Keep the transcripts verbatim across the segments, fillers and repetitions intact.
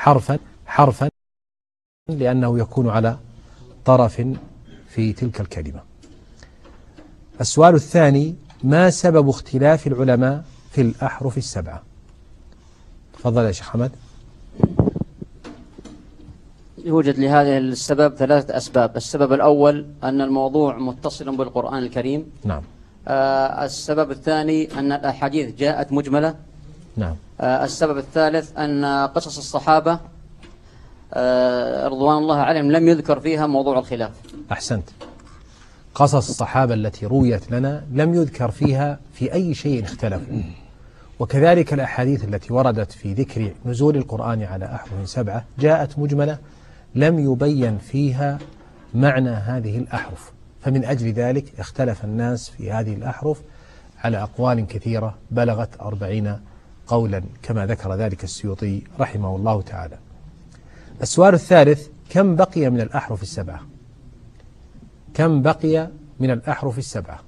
حرفا حرفا لأنه يكون على طرف في تلك الكلمة. السؤال الثاني: ما سبب اختلاف العلماء في الأحرف السبعة؟ تفضل يا شيخ حمد. يوجد لهذا السبب ثلاثة أسباب. السبب الأول أن الموضوع متصل بالقرآن الكريم. نعم. آه السبب الثاني أن الأحاديث جاءت مجملة. نعم. آه السبب الثالث أن قصص الصحابة آه رضوان الله عليهم لم يذكر فيها موضوع الخلاف. أحسنت. قصص الصحابة التي رويت لنا لم يذكر فيها في أي شيء اختلفوا، وكذلك الأحاديث التي وردت في ذكر نزول القرآن على أحرف سبعة جاءت مجملة لم يبين فيها معنى هذه الأحرف، فمن أجل ذلك اختلف الناس في هذه الأحرف على أقوال كثيرة بلغت أربعين قولا كما ذكر ذلك السيوطي رحمه الله تعالى. السؤال الثالث: كم بقي من الأحرف السبعة؟ كم بقي من الأحرف السبعة؟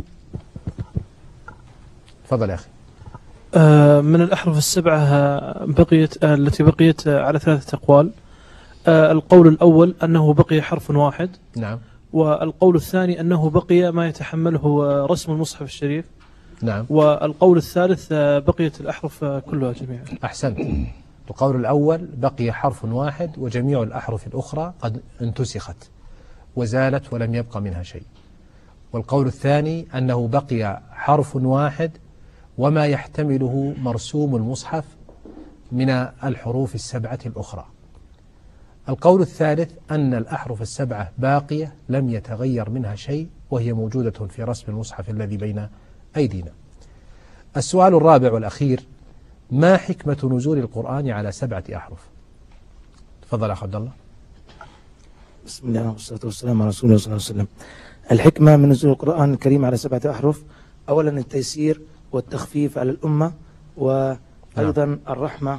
تفضل يا أخي. آه من الأحرف السبعة بقيت آه التي بقيت آه على ثلاثة أقوال. آه القول الأول أنه بقي حرف واحد. نعم. والقول الثاني أنه بقي ما يتحمله آه رسم المصحف الشريف. نعم. والقول الثالث آه بقيت الأحرف آه كلها جميعا. أحسنت. القول الأول بقي حرف واحد وجميع الأحرف الأخرى قد انتسخت وزالت ولم يبقى منها شيء. والقول الثاني أنه بقي حرف واحد وما يحتمله مرسوم المصحف من الحروف السبعة الأخرى. القول الثالث أن الأحرف السبعة باقية لم يتغير منها شيء وهي موجودة في رسم المصحف الذي بين أيدينا. السؤال الرابع والأخير: ما حكمة نزول القرآن على سبعة أحرف؟ تفضل أخ عبد الله. بسم الله والصلاة والسلام على رسول الله صلى الله عليه وسلم. الحكمة من نزول القرآن الكريم على سبعة أحرف: أولا التيسير والتخفيف على الأمة، وأيضا نعم. الرحمة،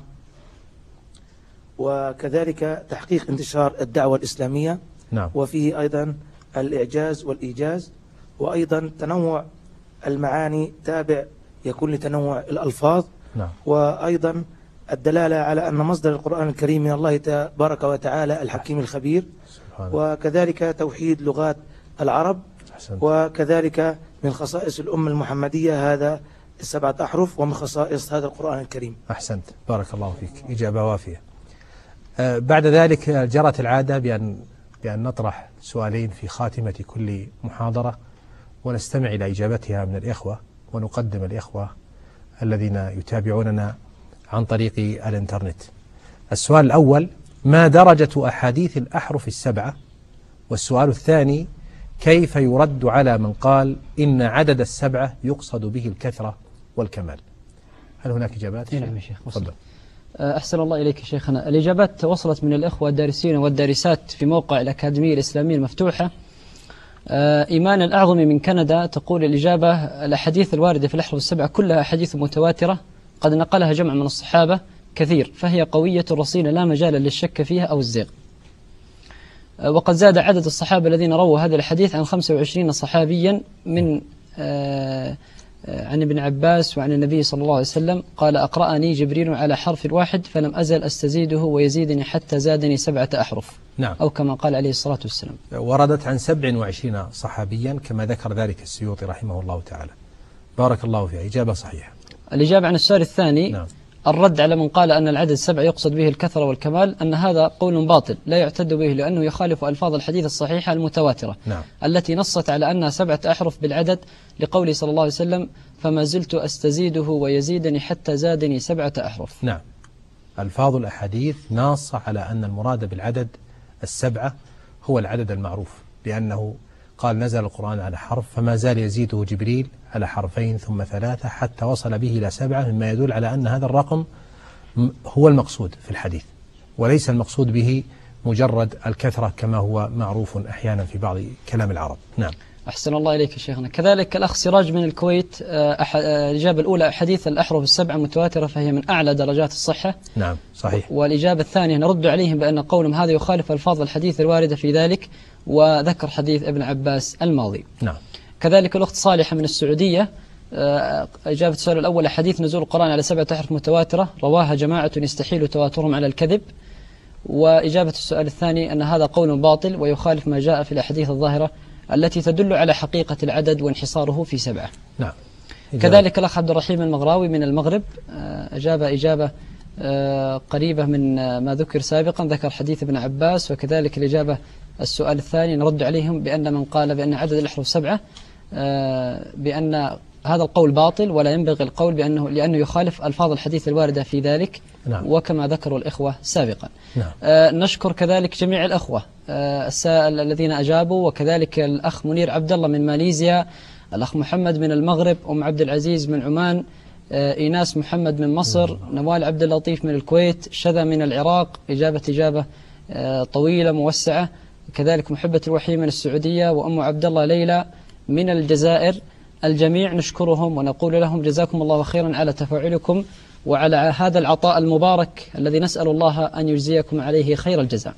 وكذلك تحقيق انتشار الدعوة الإسلامية. نعم. وفيه أيضا الإعجاز والإيجاز، وأيضا تنوع المعاني تابع يكون لتنوع الألفاظ. نعم. وأيضا الدلالة على أن مصدر القرآن الكريم من الله تبارك وتعالى الحكيم الخبير. وكذلك توحيد لغات العرب. أحسنت. وكذلك من خصائص الأمة المحمدية هذا السبعة أحرف، ومن خصائص هذا القرآن الكريم. أحسنت، بارك الله فيك، إجابة وافية. آه بعد ذلك جرت العادة بأن, بأن نطرح سؤالين في خاتمة كل محاضرة ونستمع إلى إجابتها من الإخوة، ونقدم الإخوة الذين يتابعوننا عن طريق الإنترنت. السؤال الأول: ما درجة أحاديث الأحرف السبعة؟ والسؤال الثاني: كيف يرد على من قال إن عدد السبعة يقصد به الكثرة والكمال؟ هل هناك إجابات؟ نعم يا شيخ. تفضل. أحسن الله إليك شيخنا. الإجابات وصلت من الإخوة الدارسين والدارسات في موقع الأكاديمية الإسلامية المفتوحة. إيمان الأعظم من كندا تقول الإجابة: الأحاديث الواردة في الأحرف السبعة كلها أحاديث متواترة قد نقلها جمع من الصحابة كثير، فهي قوية رصينة لا مجال للشك فيها أو الزيغ. وقد زاد عدد الصحابة الذين رووا هذا الحديث عن خمسة وعشرين صحابيا من آه عن ابن عباس وعن النبي صلى الله عليه وسلم قال: أقرأني جبريل على حرف واحد فلم أزل أستزيده ويزيدني حتى زادني سبعة أحرف. نعم. أو كما قال عليه الصلاة والسلام. وردت عن سبع وعشرين صحابيا كما ذكر ذلك السيوطي رحمه الله تعالى. بارك الله فيها، إجابة صحيحة. الإجابة عن السؤال الثاني: نعم. الرد على من قال أن العدد السبع يقصد به الكثرة والكمال أن هذا قول باطل لا يعتد به، لأنه يخالف ألفاظ الحديث الصحيحة المتواترة. نعم. التي نصت على أنها سبعة أحرف بالعدد، لقوله صلى الله عليه وسلم: فما زلت أستزيده ويزيدني حتى زادني سبعة أحرف. نعم. ألفاظ الأحاديث ناصة على أن المراد بالعدد السبعة هو العدد المعروف، لأنه قال: نزل القرآن على حرف فما زال يزيده جبريل على حرفين ثم ثلاثة حتى وصل به إلى سبعة، مما يدل على أن هذا الرقم هو المقصود في الحديث، وليس المقصود به مجرد الكثرة كما هو معروف أحيانا في بعض كلام العرب. نعم. أحسن الله إليك شيخنا. كذلك الأخ سراج من الكويت، الإجابة الأولى: حديث الأحرف السبعة متواترة فهي من أعلى درجات الصحة. نعم صحيح. والإجابة الثانية: نرد عليهم بأن قولهم هذا يخالف ألفاظ الحديث الواردة في ذلك، وذكر حديث ابن عباس الماضي. نعم. كذلك الأخت صالحة من السعودية، إجابة السؤال الأول: حديث نزول القرآن على سبعة أحرف متواترة رواها جماعة يستحيل تواترهم على الكذب. وإجابة السؤال الثاني أن هذا قول باطل ويخالف ما جاء في الأحاديث الظاهرة التي تدل على حقيقة العدد وانحصاره في سبعة. نعم. كذلك الأخ عبد الرحيم المغراوي من المغرب أجاب إجابة قريبة من ما ذكر سابقا، ذكر حديث ابن عباس، وكذلك الإجابة السؤال الثاني نرد عليهم بأن من قال بأن عدد الأحرف سبعة بأن هذا القول باطل ولا ينبغي القول بأنه لأنه يخالف ألفاظ الحديث الواردة في ذلك. نعم. وكما ذكروا الإخوة سابقا. نعم. آه نشكر كذلك جميع الأخوة آه السائل الذين أجابوا، وكذلك الأخ منير عبد الله من ماليزيا، الأخ محمد من المغرب، أم عبد العزيز من عمان، آه إيناس محمد من مصر، نوال عبد اللطيف من الكويت، شذا من العراق، إجابة إجابة آه طويلة موسعة، كذلك محبة الوحي من السعودية، وأم عبد الله ليلى من الجزائر. الجميع نشكرهم ونقول لهم جزاكم الله خيرا على تفاعلكم وعلى هذا العطاء المبارك الذي نسأل الله أن يجزيكم عليه خير الجزاء.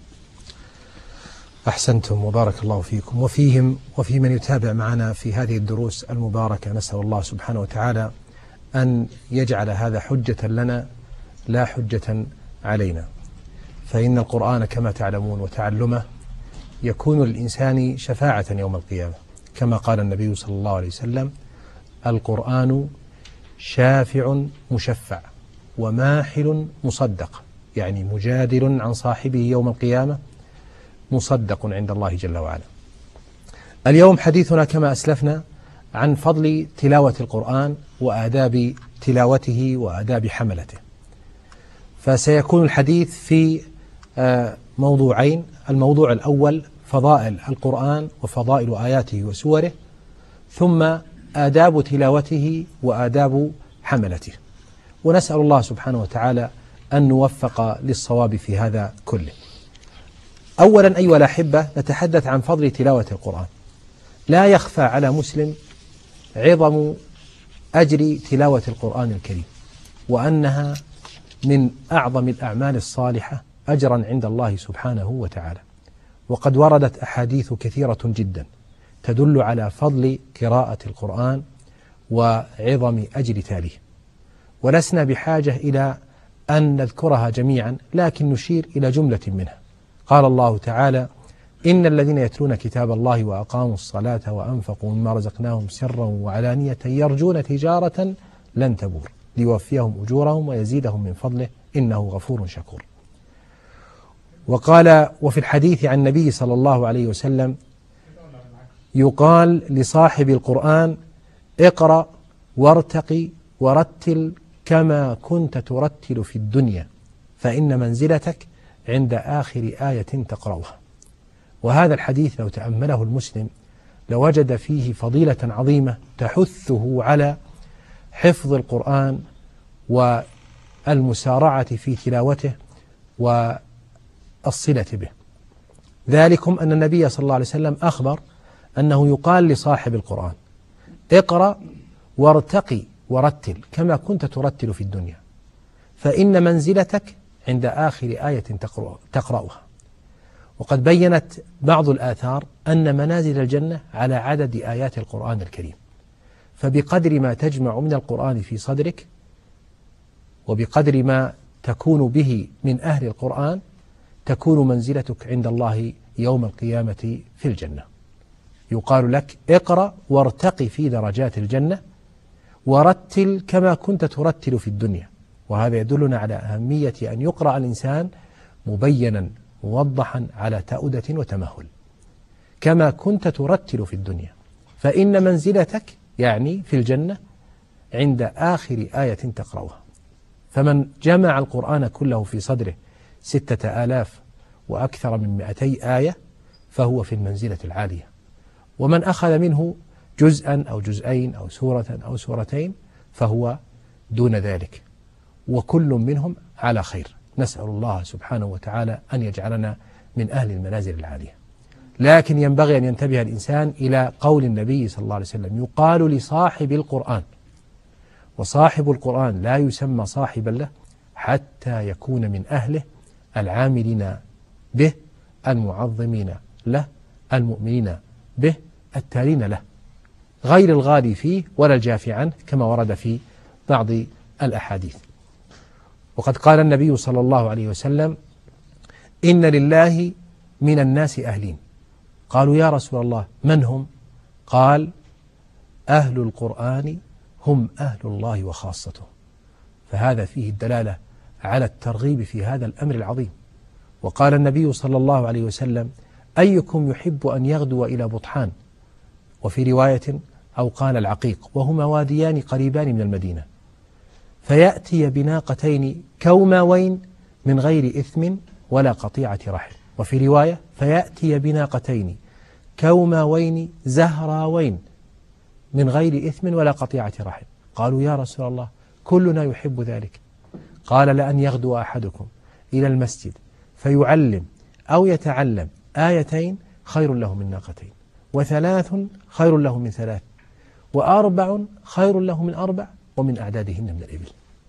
أحسنتم وبارك الله فيكم وفيهم وفي من يتابع معنا في هذه الدروس المباركة. نسأل الله سبحانه وتعالى أن يجعل هذا حجة لنا لا حجة علينا، فإن القرآن كما تعلمون وتعلمه يكون للإنسان شفاعة يوم القيامة، كما قال النبي صلى الله عليه وسلم: القرآن شافع مشفع وماحل مصدق، يعني مجادل عن صاحبه يوم القيامة مصدق عند الله جل وعلا. اليوم حديثنا كما أسلفنا عن فضل تلاوة القرآن وآداب تلاوته وآداب حملته، فسيكون الحديث في موضوعين. الموضوع الأول فضائل القرآن وفضائل آياته وسوره، ثم آداب تلاوته وآداب حملته، ونسأل الله سبحانه وتعالى أن نوفق للصواب في هذا كله. أولا أيها الأحبة، نتحدث عن فضل تلاوة القرآن. لا يخفى على مسلم عظم أجر تلاوة القرآن الكريم، وأنها من أعظم الأعمال الصالحة أجرا عند الله سبحانه وتعالى، وقد وردت أحاديث كثيرة جدا تدل على فضل قراءة القرآن وعظم أجر تاليه، ولسنا بحاجة إلى أن نذكرها جميعا، لكن نشير إلى جملة منها. قال الله تعالى: إن الذين يتلون كتاب الله وأقاموا الصلاة وأنفقوا مما رزقناهم سرا وعلانية يرجون تجارة لن تبور ليوفيهم أجورهم ويزيدهم من فضله إنه غفور شكور. وقال وفي الحديث عن النبي صلى الله عليه وسلم: يقال لصاحب القرآن: اقرأ وارتقي ورتل كما كنت ترتل في الدنيا، فإن منزلتك عند آخر آية تقرأها. وهذا الحديث لو تأمله المسلم لوجد فيه فضيلة عظيمة تحثه على حفظ القرآن والمسارعة في تلاوته والصلة به. ذلكم أن النبي صلى الله عليه وسلم أخبر أنه يقال لصاحب القرآن: اقرأ وارتقي ورتل كما كنت ترتل في الدنيا، فإن منزلتك عند آخر آية تقرأها. وقد بينت بعض الآثار أن منازل الجنة على عدد آيات القرآن الكريم، فبقدر ما تجمع من القرآن في صدرك وبقدر ما تكون به من أهل القرآن تكون منزلتك عند الله يوم القيامة في الجنة. يقال لك: اقرأ وارتقي في درجات الجنة ورتل كما كنت ترتل في الدنيا. وهذا يدلنا على أهمية أن يقرأ الإنسان مبينا موضحا على تأودة وتمهل كما كنت ترتل في الدنيا، فإن منزلتك يعني في الجنة عند آخر آية تقرأها. فمن جمع القرآن كله في صدره ستة آلاف وأكثر من مئتي آية فهو في المنزلة العالية، ومن أخذ منه جزءا أو جزئين أو سورة أو سورتين فهو دون ذلك، وكل منهم على خير. نسأل الله سبحانه وتعالى أن يجعلنا من أهل المنازل العالية. لكن ينبغي أن ينتبه الإنسان إلى قول النبي صلى الله عليه وسلم: يقال لصاحب القرآن، وصاحب القرآن لا يسمى صاحبا له حتى يكون من أهله العاملين به المعظمين له المؤمنين به التالين له، غير الغالي فيه ولا الجافي عنه، كما ورد في بعض الأحاديث. وقد قال النبي صلى الله عليه وسلم: إن لله من الناس أهلين. قالوا يا رسول الله من هم؟ قال أهل القرآن هم أهل الله وخاصته. فهذا فيه الدلالة على الترغيب في هذا الأمر العظيم. وقال النبي صلى الله عليه وسلم أيكم يحب أن يغدو إلى بطحان، وفي رواية أو قال العقيق، وهما واديان قريبان من المدينة، فيأتي بناقتين كوماوين من غير إثم ولا قطيعة رحم، وفي رواية فيأتي بناقتين كوماوين زهراوين من غير إثم ولا قطيعة رحم. قالوا يا رسول الله كلنا يحب ذلك. قال لأن يغدو أحدكم إلى المسجد فيعلم أو يتعلم آيتين خير له من ناقتين، وثلاث خير له من ثلاث، وأربع خير له من أربع، ومن أعدادهن من الإبل.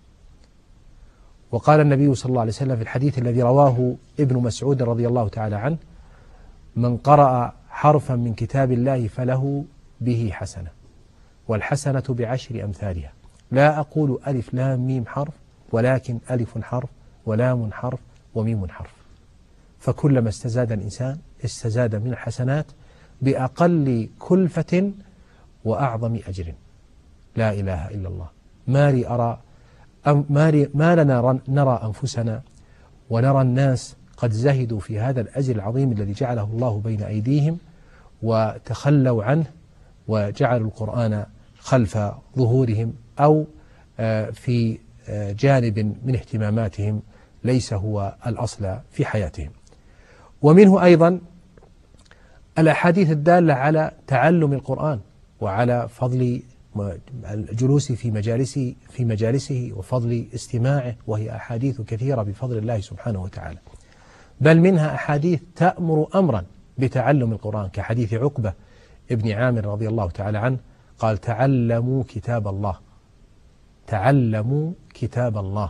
وقال النبي صلى الله عليه وسلم في الحديث الذي رواه ابن مسعود رضي الله تعالى عنه من قرأ حرفا من كتاب الله فله به حسنة، والحسنة بعشر أمثالها، لا أقول ألف لام ميم حرف، ولكن ألف حرف ولام حرف وميم حرف. فكلما استزاد الإنسان استزاد من الحسنات بأقل كلفة وأعظم أجر. لا إله إلا الله. ما لي أرى ما, لي ما لنا نرى أنفسنا ونرى الناس قد زهدوا في هذا الأجر العظيم الذي جعله الله بين أيديهم وتخلوا عنه وجعلوا القرآن خلف ظهورهم أو في جانب من اهتماماتهم ليس هو الأصل في حياتهم. ومنه أيضا الأحاديث الدالة على تعلم القرآن وعلى فضل الجلوس في مجالسه في مجالسه وفضل استماعه، وهي أحاديث كثيرة بفضل الله سبحانه وتعالى، بل منها أحاديث تأمر أمرا بتعلم القرآن، كحديث عقبة ابن عامر رضي الله تعالى عنه قال تعلموا كتاب الله، تعلموا كتاب الله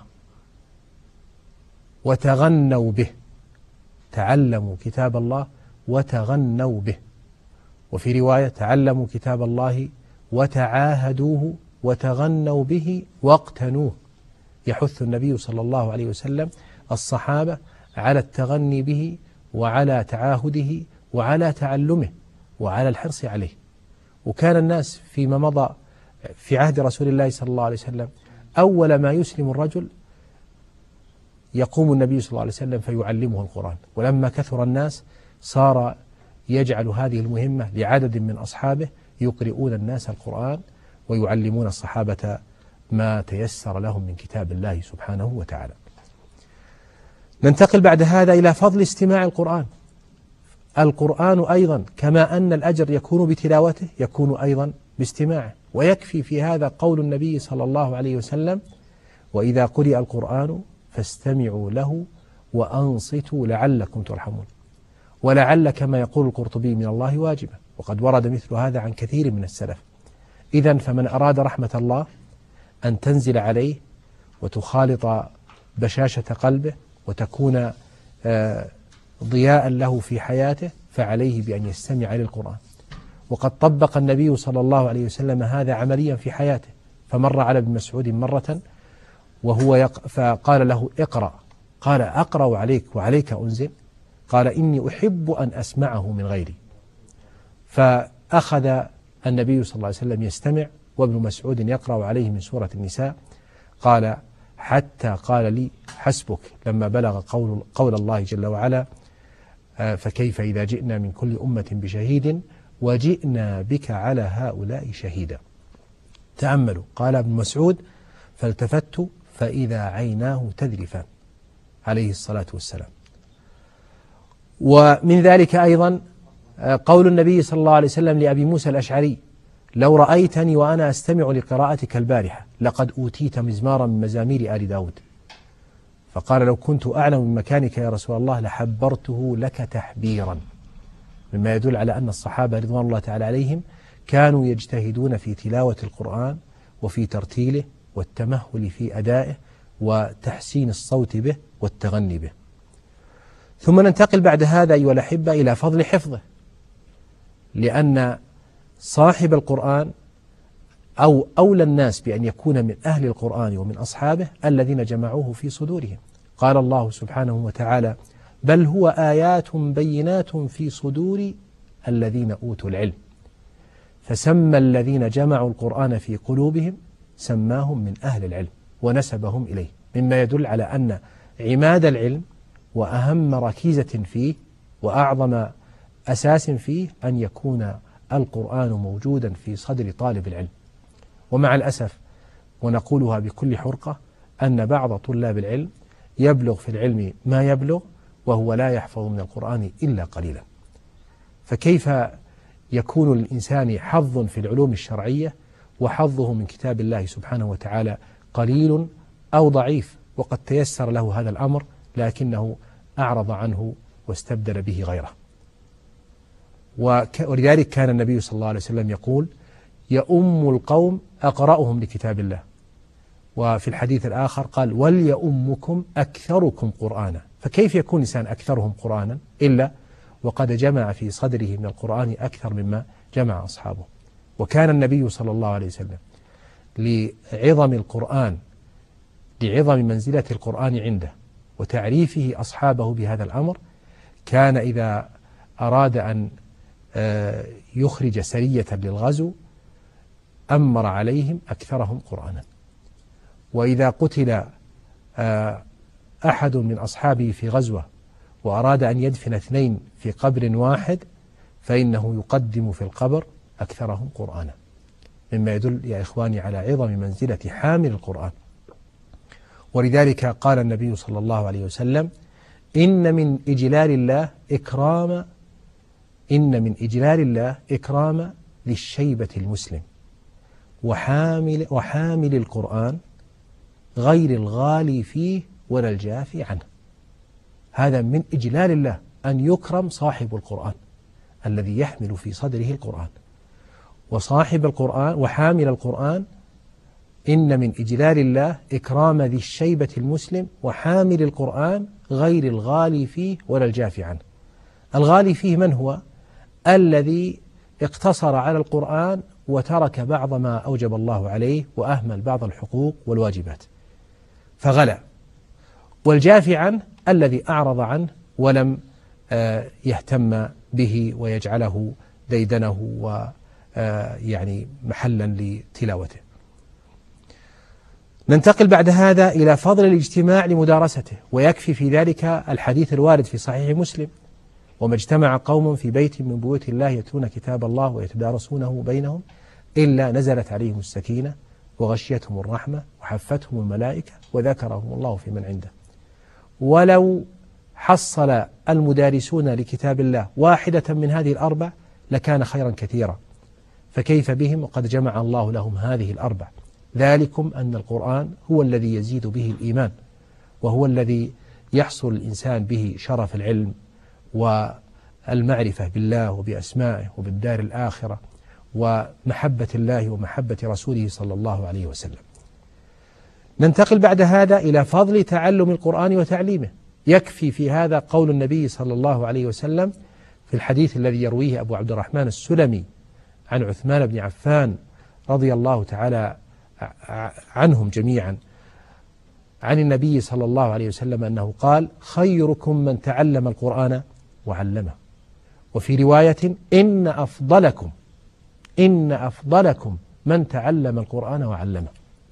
وتغنوا به، تعلموا كتاب الله وتغنوا به. وفي رواية تعلموا كتاب الله وتعاهدوه وتغنوا به واقتنوه. يحث النبي صلى الله عليه وسلم الصحابة على التغني به وعلى تعاهده وعلى تعلمه وعلى الحرص عليه. وكان الناس فيما مضى في عهد رسول الله صلى الله عليه وسلم أول ما يسلم الرجل يقوم النبي صلى الله عليه وسلم فيعلمه القرآن، ولما كثر الناس صار يجعل هذه المهمة لعدد من أصحابه يقرؤون الناس القرآن ويعلمون الصحابة ما تيسر لهم من كتاب الله سبحانه وتعالى. ننتقل بعد هذا إلى فضل استماع القرآن. القرآن أيضا كما أن الأجر يكون بتلاوته يكون أيضا باستماعه، ويكفي في هذا قول النبي صلى الله عليه وسلم وإذا قرئ القرآن فاستمعوا له وأنصتوا لعلكم ترحمون. ولعل كما يقول القرطبي من الله واجبة، وقد ورد مثل هذا عن كثير من السلف. إذن فمن أراد رحمة الله أن تنزل عليه وتخالط بشاشة قلبه وتكون ضياء له في حياته فعليه بأن يستمع للقرآن. وقد طبق النبي صلى الله عليه وسلم هذا عمليا في حياته، فمر على ابن مسعود مرة وهو يق... فقال له اقرأ، قال أقرأ عليك وعليك أنزل؟ قال إني أحب أن أسمعه من غيري. فأخذ النبي صلى الله عليه وسلم يستمع وابن مسعود يقرأ عليه من سورة النساء، قال حتى قال لي حسبك لما بلغ قول, قول الله جل وعلا فكيف إذا جئنا من كل أمة بشهيد وجئنا بك على هؤلاء شهيدا. تأملوا، قال ابن مسعود فالتفت فإذا عيناه تذرفان عليه الصلاة والسلام. ومن ذلك أيضا قول النبي صلى الله عليه وسلم لأبي موسى الأشعري لو رأيتني وأنا أستمع لقراءتك البارحة لقد أوتيت مزمارا من مزامير آل داود. فقال لو كنت أعلم من مكانك يا رسول الله لحبرته لك تحبيرا، مما يدل على أن الصحابة رضوان الله تعالى عليهم كانوا يجتهدون في تلاوة القرآن وفي ترتيله والتمهل في أدائه وتحسين الصوت به والتغني به. ثم ننتقل بعد هذا أيها الأحبة إلى فضل حفظه، لأن صاحب القرآن أو أولى الناس بأن يكون من أهل القرآن ومن أصحابه الذين جمعوه في صدورهم. قال الله سبحانه وتعالى بل هو آيات بينات في صدور الذين أوتوا العلم. فسمى الذين جمعوا القرآن في قلوبهم سماهم من أهل العلم ونسبهم إليه، مما يدل على أن عماد العلم وأهم ركيزة فيه وأعظم أساس فيه أن يكون القرآن موجودا في صدر طالب العلم. ومع الأسف، ونقولها بكل حرقة، أن بعض طلاب العلم يبلغ في العلم ما يبلغ وهو لا يحفظ من القرآن إلا قليلا. فكيف يكون للإنسان حظ في العلوم الشرعية وحظه من كتاب الله سبحانه وتعالى قليل أو ضعيف، وقد تيسر له هذا الأمر لكنه أعرض عنه واستبدل به غيره. ولذلك كان النبي صلى الله عليه وسلم يقول: يؤم القوم أقرأهم لكتاب الله. وفي الحديث الآخر قال: وليؤمكم أكثركم قرآنا. فكيف يكون إنسان أكثرهم قرآنا إلا وقد جمع في صدره من القرآن أكثر مما جمع أصحابه. وكان النبي صلى الله عليه وسلم لعظم القرآن لعظم منزلة القرآن عنده وتعريفه أصحابه بهذا الأمر، كان إذا أراد أن يخرج سرية للغزو أمر عليهم أكثرهم قرآنا. وإذا قتل أحد من أصحابه في غزوة وأراد أن يدفن اثنين في قبر واحد فإنه يقدم في القبر أكثرهم قرآنا، مما يدل يا إخواني على عظم منزلة حامل القرآن. ولذلك قال النبي صلى الله عليه وسلم: إن من إجلال الله إكرام إن من إجلال الله إكرام للشيبة المسلم وحامل, وحامل القرآن غير الغالي فيه ولا الجافي عنه. هذا من إجلال الله أن يكرم صاحب القرآن الذي يحمل في صدره القرآن. وصاحب القرآن وحامل القرآن إن من إجلال الله إكرام ذي الشيبة المسلم وحامل القرآن غير الغالي فيه ولا الجافي عنه. الغالي فيه من هو؟ الذي اقتصر على القرآن وترك بعض ما أوجب الله عليه وأهمل بعض الحقوق والواجبات فغلى. والجافي عنه الذي أعرض عنه ولم يهتم به ويجعله ديدنه ويعني محلا لتلاوته. ننتقل بعد هذا إلى فضل الاجتماع لمدارسته، ويكفي في ذلك الحديث الوارد في صحيح مسلم: وما اجتمع قوم في بيت من بيوت الله يتلون كتاب الله ويتدارسونه بينهم إلا نزلت عليهم السكينة وغشيتهم الرحمة وحفتهم الملائكة وذكرهم الله في من عنده. ولو حصل المدارسون لكتاب الله واحدة من هذه الأربع لكان خيرا كثيرا، فكيف بهم وقد جمع الله لهم هذه الأربع؟ ذلكم أن القرآن هو الذي يزيد به الإيمان، وهو الذي يحصل الإنسان به شرف العلم والمعرفة بالله وبأسمائه وبالدار الآخرة ومحبة الله ومحبة رسوله صلى الله عليه وسلم. ننتقل بعد هذا إلى فضل تعلم القرآن وتعليمه. يكفي في هذا قول النبي صلى الله عليه وسلم في الحديث الذي يرويه أبو عبد الرحمن السلمي عن عثمان بن عفان رضي الله تعالى عنهم جميعا عن النبي صلى الله عليه وسلم أنه قال: خيركم من تعلم القرآن وعلمه. وفي رواية: إن أفضلكم إن أفضلكم من تعلم القرآن وعلمه.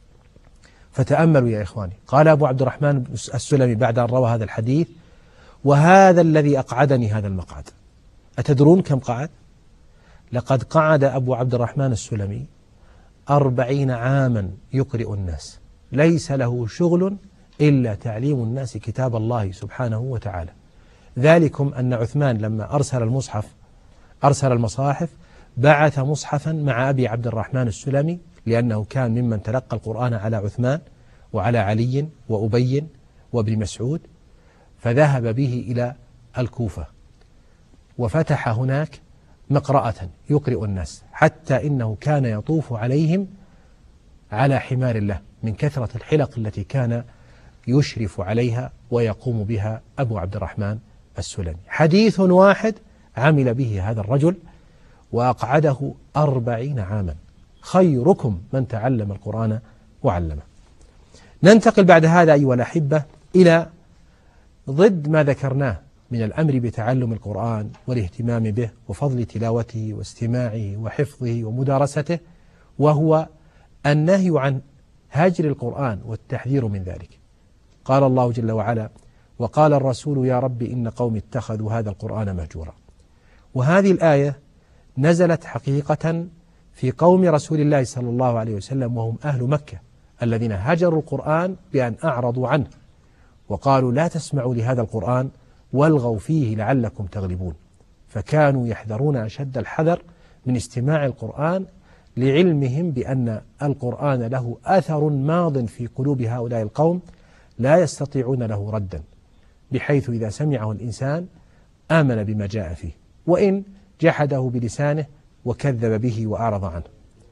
فتأملوا يا إخواني، قال أبو عبد الرحمن السلمي بعد أن روى هذا الحديث: وهذا الذي أقعدني هذا المقعد. أتدرون كم قعد؟ لقد قعد أبو عبد الرحمن السلمي أربعين عاما يقرئ الناس، ليس له شغل إلا تعليم الناس كتاب الله سبحانه وتعالى. ذلكم أن عثمان لما أرسل المصحف أرسل المصاحف بعث مصحفا مع أبي عبد الرحمن السلمي، لأنه كان ممن تلقى القرآن على عثمان وعلى علي وأبي وابن مسعود، فذهب به إلى الكوفة وفتح هناك مقرأة يقرئ الناس، حتى إنه كان يطوف عليهم على حمار له من كثرة الحلق التي كان يشرف عليها ويقوم بها أبو عبد الرحمن السلمي. حديث واحد عمل به هذا الرجل وأقعده أربعين عاما. خيركم من تعلم القرآن وعلمه. ننتقل بعد هذا أيها الأحبة إلى ضد ما ذكرناه من الأمر بتعلم القرآن والاهتمام به وفضل تلاوته واستماعه وحفظه ومدارسته، وهو النهي عن هجر القرآن والتحذير من ذلك. قال الله جل وعلا: وقال الرسول يا رب إن قوم اتخذوا هذا القرآن مهجورا. وهذه الآية نزلت حقيقة في قوم رسول الله صلى الله عليه وسلم، وهم أهل مكة الذين هجروا القرآن بأن أعرضوا عنه وقالوا لا تسمعوا لهذا القرآن والغوا فيه لعلكم تغلبون، فكانوا يحذرون أشد الحذر من استماع القرآن لعلمهم بأن القرآن له أثر ماض في قلوب هؤلاء القوم لا يستطيعون له ردا، بحيث إذا سمعه الإنسان آمن بما جاء فيه وإن جحده بلسانه وكذب به وأعرض عنه.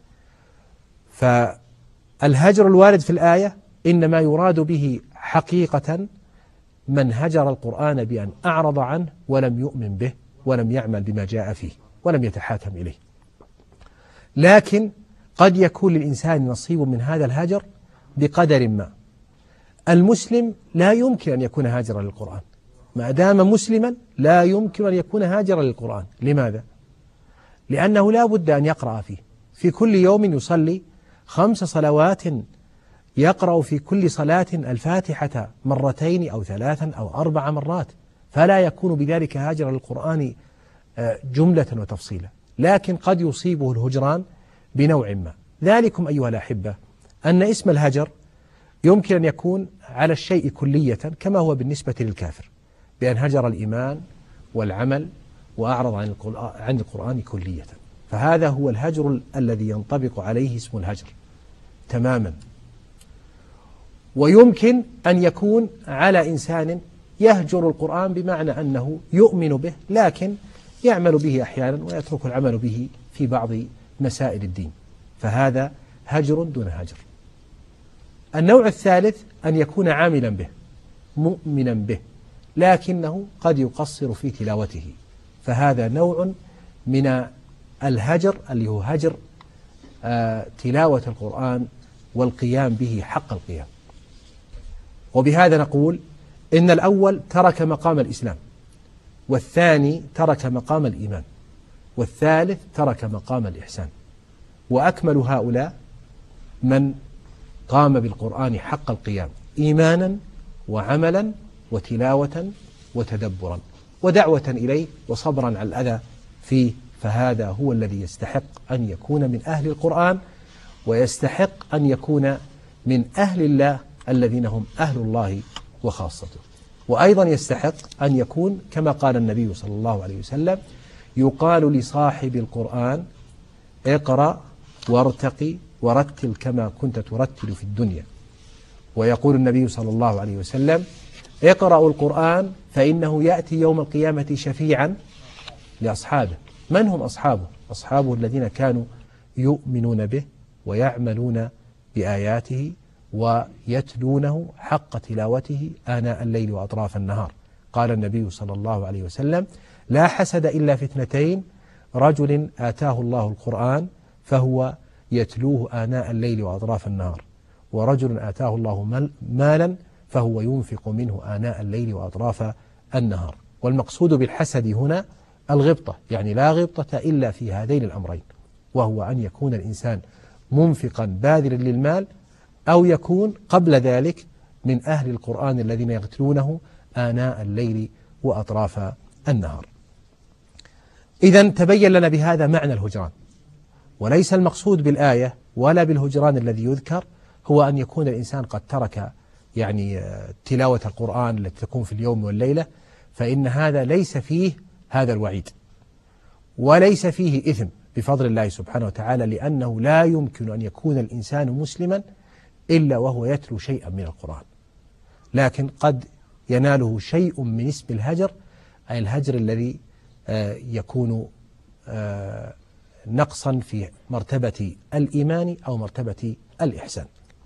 فالهجر الوارد في الآية إنما يراد به حقيقة من هجر القرآن بأن أعرض عنه ولم يؤمن به ولم يعمل بما جاء فيه ولم يتحاكم إليه. لكن قد يكون للإنسان نصيب من هذا الهجر بقدر ما. المسلم لا يمكن أن يكون هاجرا للقرآن، ما دام مسلما لا يمكن أن يكون هاجرا للقرآن. لماذا؟ لأنه لا بد أن يقرأ فيه، في كل يوم يصلي خمس صلوات، يقرأ في كل صلاة الفاتحة مرتين أو ثلاثا أو أربع مرات، فلا يكون بذلك هاجرا للقرآن جملة وتفصيلا. لكن قد يصيبه الهجران بنوع ما. ذلكم أيها الأحبة أن اسم الهجر يمكن أن يكون على الشيء كلية كما هو بالنسبة للكافر، بأن هجر الإيمان والعمل وأعرض عن القرآن كلية، فهذا هو الهجر الذي ينطبق عليه اسم الهجر تماما. ويمكن أن يكون على إنسان يهجر القرآن بمعنى أنه يؤمن به لكن يعمل به أحيانا ويترك العمل به في بعض مسائل الدين، فهذا هجر دون هجر. النوع الثالث أن يكون عاملا به مؤمنا به لكنه قد يقصر في تلاوته، فهذا نوع من الهجر اللي هو هجر آه تلاوة القرآن والقيام به حق القيام. وبهذا نقول إن الأول ترك مقام الإسلام، والثاني ترك مقام الإيمان، والثالث ترك مقام الإحسان. وأكمل هؤلاء من قام بالقرآن حق القيام إيمانا وعملا وتلاوة وتدبرا ودعوة إليه وصبرا على الأذى فيه، فهذا هو الذي يستحق أن يكون من أهل القرآن ويستحق أن يكون من أهل الله الذين هم أهل الله وخاصته. وأيضا يستحق أن يكون كما قال النبي صلى الله عليه وسلم: يقال لصاحب القرآن اقرأ وارتقي ورتل كما كنت ترتل في الدنيا. ويقول النبي صلى الله عليه وسلم: اقرأوا القرآن فإنه يأتي يوم القيامة شفيعا لأصحابه. من هم أصحابه؟ أصحابه الذين كانوا يؤمنون به ويعملون بآياته ويتلونه حق تلاوته آناء الليل وأطراف النهار. قال النبي صلى الله عليه وسلم: لا حسد إلا في اثنتين: رجل آتاه الله القرآن فهو يتلوه آناء الليل وأطراف النهار، ورجل آتاه الله مالا فهو ينفق منه آناء الليل وأطراف النهار. والمقصود بالحسد هنا الغبطة، يعني لا غبطة إلا في هذين الأمرين، وهو أن يكون الإنسان منفقا باذلا للمال أو يكون قبل ذلك من أهل القرآن الذين يقتلونه آناء الليل وأطراف النهار. إذن تبين لنا بهذا معنى الهجران، وليس المقصود بالآية ولا بالهجران الذي يذكر هو أن يكون الإنسان قد ترك يعني تلاوة القرآن التي تكون في اليوم والليلة، فإن هذا ليس فيه هذا الوعيد وليس فيه إثم بفضل الله سبحانه وتعالى، لأنه لا يمكن أن يكون الإنسان مسلما إلا وهو يتلو شيئا من القرآن، لكن قد يناله شيء من اسم الهجر، أي الهجر الذي يكون نقصا في مرتبة الإيمان أو مرتبة الإحسان.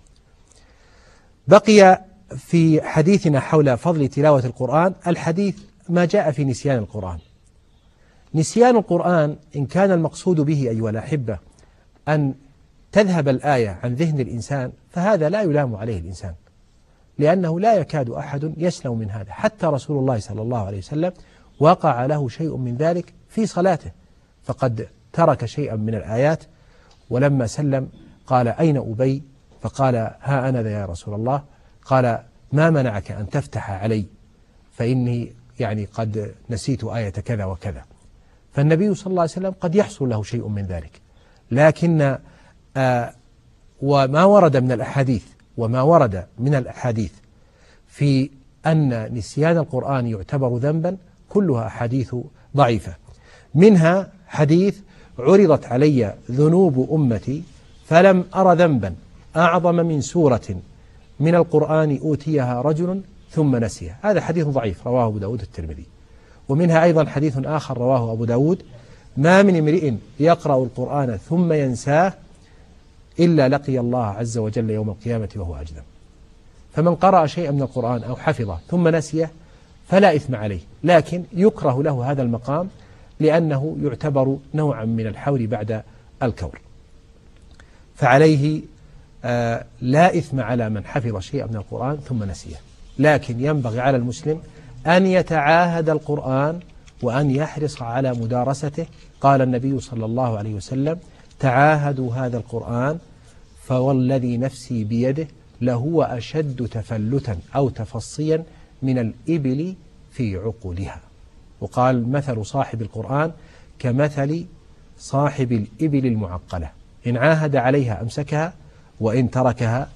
بقي في حديثنا حول فضل تلاوة القرآن الحديث ما جاء في نسيان القرآن. نسيان القرآن إن كان المقصود به أيها الأحبة أن تذهب الآية عن ذهن الإنسان فهذا لا يلام عليه الإنسان، لأنه لا يكاد أحد يسلم من هذا، حتى رسول الله صلى الله عليه وسلم وقع له شيء من ذلك في صلاته، فقد ترك شيئا من الآيات ولما سلم قال أين أبي؟ فقال ها أنا ذا يا رسول الله. قال ما منعك أن تفتح علي فإني يعني قد نسيت آية كذا وكذا. فالنبي صلى الله عليه وسلم قد يحصل له شيء من ذلك، لكن آه وما ورد من الأحاديث وما ورد من الأحاديث في أن نسيان القرآن يعتبر ذنبا كلها أحاديث ضعيفة. منها حديث عرضت علي ذنوب أمتي فلم أر ذنبا أعظم من سورة من القرآن أوتيها رجل ثم نسيها. هذا حديث ضعيف رواه أبو داود الترمذي. ومنها أيضا حديث آخر رواه أبو داود ما من امرئ يقرأ القرآن ثم ينساه إلا لقي الله عز وجل يوم القيامة وهو أجذب. فمن قرأ شيئا من القرآن أو حفظه ثم نسيه فلا إثم عليه، لكن يكره له هذا المقام لأنه يعتبر نوعا من الحول بعد الكور. فعليه آه لا إثم على من حفظ شيئا من القرآن ثم نسيه، لكن ينبغي على المسلم أن يتعاهد القرآن وأن يحرص على مدارسته. قال النبي صلى الله عليه وسلم تعاهدوا هذا القرآن فوالذي نفسي بيده لهو أشد تفلتا أو تفصيا من الإبل في عقولها. وقال مثل صاحب القرآن كمثل صاحب الإبل المعقلة، إن عاهد عليها أمسكها وإن تركها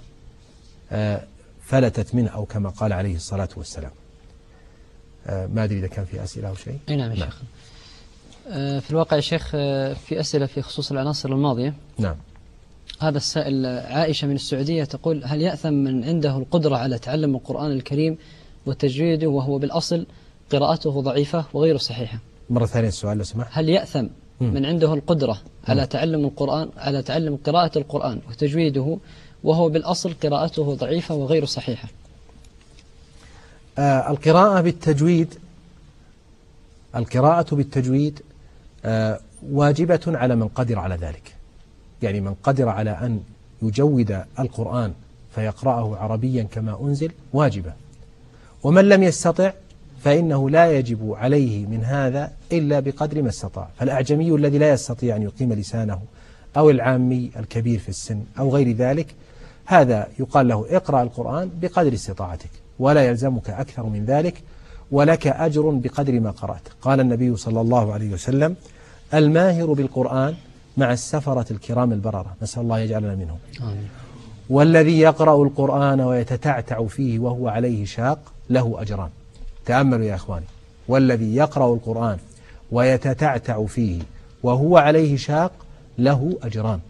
فلتت منه، أو كما قال عليه الصلاة والسلام. ما أدري إذا كان في أسئلة أو شيء. أي نعم يا شيخ. في الواقع يا شيخ في أسئلة في خصوص العناصر الماضية. نعم. هذا السائل عائشة من السعودية تقول هل يأثم من عنده القدرة على تعلم القرآن الكريم وتجويده وهو بالأصل قراءته ضعيفة وغير صحيحة؟ مرة ثانية السؤال لو سمحت. هل يأثم م. من عنده القدرة على م. تعلم القرآن على تعلم قراءة القرآن وتجويده وهو بالأصل قراءته ضعيفة وغير صحيحة؟ آه القراءة بالتجويد القراءة بالتجويد آه واجبة على من قدر على ذلك، يعني من قدر على أن يجود القرآن فيقرأه عربيا كما أنزل واجبة. ومن لم يستطع فإنه لا يجب عليه من هذا إلا بقدر ما استطاع. فالأعجمي الذي لا يستطيع أن يقيم لسانه أو العامي الكبير في السن أو غير ذلك، هذا يقال له اقرأ القرآن بقدر استطاعتك ولا يلزمك أكثر من ذلك، ولك أجر بقدر ما قرأت. قال النبي صلى الله عليه وسلم الماهر بالقرآن مع السفرة الكرام البررة، نسأل الله يجعلنا منهم. آمين. والذي يقرأ القرآن ويتتعتع فيه وهو عليه شاق له أجران. تأملوا يا أخواني، والذي يقرأ القرآن ويتتعتع فيه وهو عليه شاق له أجران.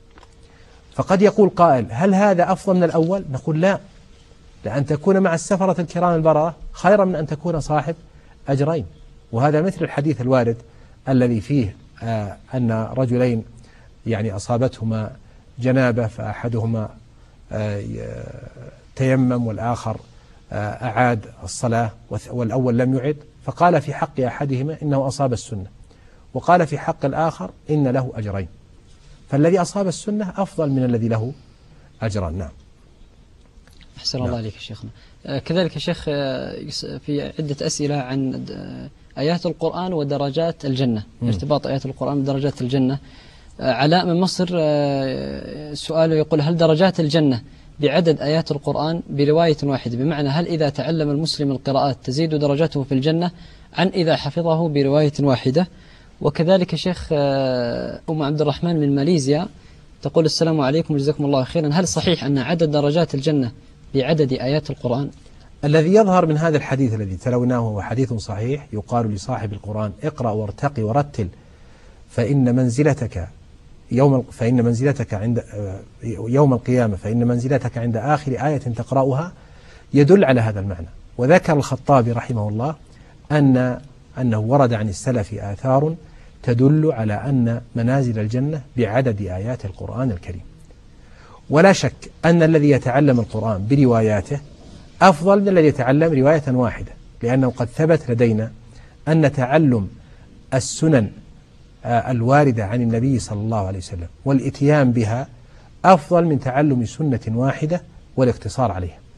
فقد يقول قائل هل هذا أفضل من الأول؟ نقول لا، لأن تكون مع السفرة الكرام البررة خيرا من أن تكون صاحب أجرين. وهذا مثل الحديث الوارد الذي فيه آه أن رجلين يعني أصابتهما جنابة فأحدهما آه تيمم والآخر آه أعاد الصلاة والأول لم يعد، فقال في حق أحدهما إنه أصاب السنة، وقال في حق الآخر إن له أجرين، فالذي أصاب السنة أفضل من الذي له أجران. نعم. أحسن الله عليك يا شيخنا. آه كذلك يا شيخ آه في عدة أسئلة عن آيات القرآن ودرجات الجنة، م. ارتباط آيات القرآن بدرجات الجنة. آه علاء من مصر آه سؤاله يقول هل درجات الجنة بعدد آيات القرآن برواية واحدة، بمعنى هل إذا تعلم المسلم القراءات تزيد درجته في الجنة عن إذا حفظه برواية واحدة؟ وكذلك يا شيخ آه أم عبد الرحمن من ماليزيا تقول السلام عليكم وجزاكم الله خيرا، هل صحيح أن عدد درجات الجنة بعدد آيات القرآن؟ الذي يظهر من هذا الحديث الذي تلوناه هو حديث صحيح، يقال لصاحب القرآن اقرأ وارتقي ورتل فإن منزلتك يوم فإن منزلتك عند يوم القيامة فإن منزلتك عند آخر آية تقرأها، يدل على هذا المعنى. وذكر الخطابي رحمه الله أن أنه ورد عن السلف آثار تدل على أن منازل الجنة بعدد آيات القرآن الكريم. ولا شك أن الذي يتعلم القرآن برواياته أفضل من الذي يتعلم رواية واحدة، لأنه قد ثبت لدينا أن تعلم السنن الواردة عن النبي صلى الله عليه وسلم والإتيان بها أفضل من تعلم سنة واحدة والاقتصار عليها.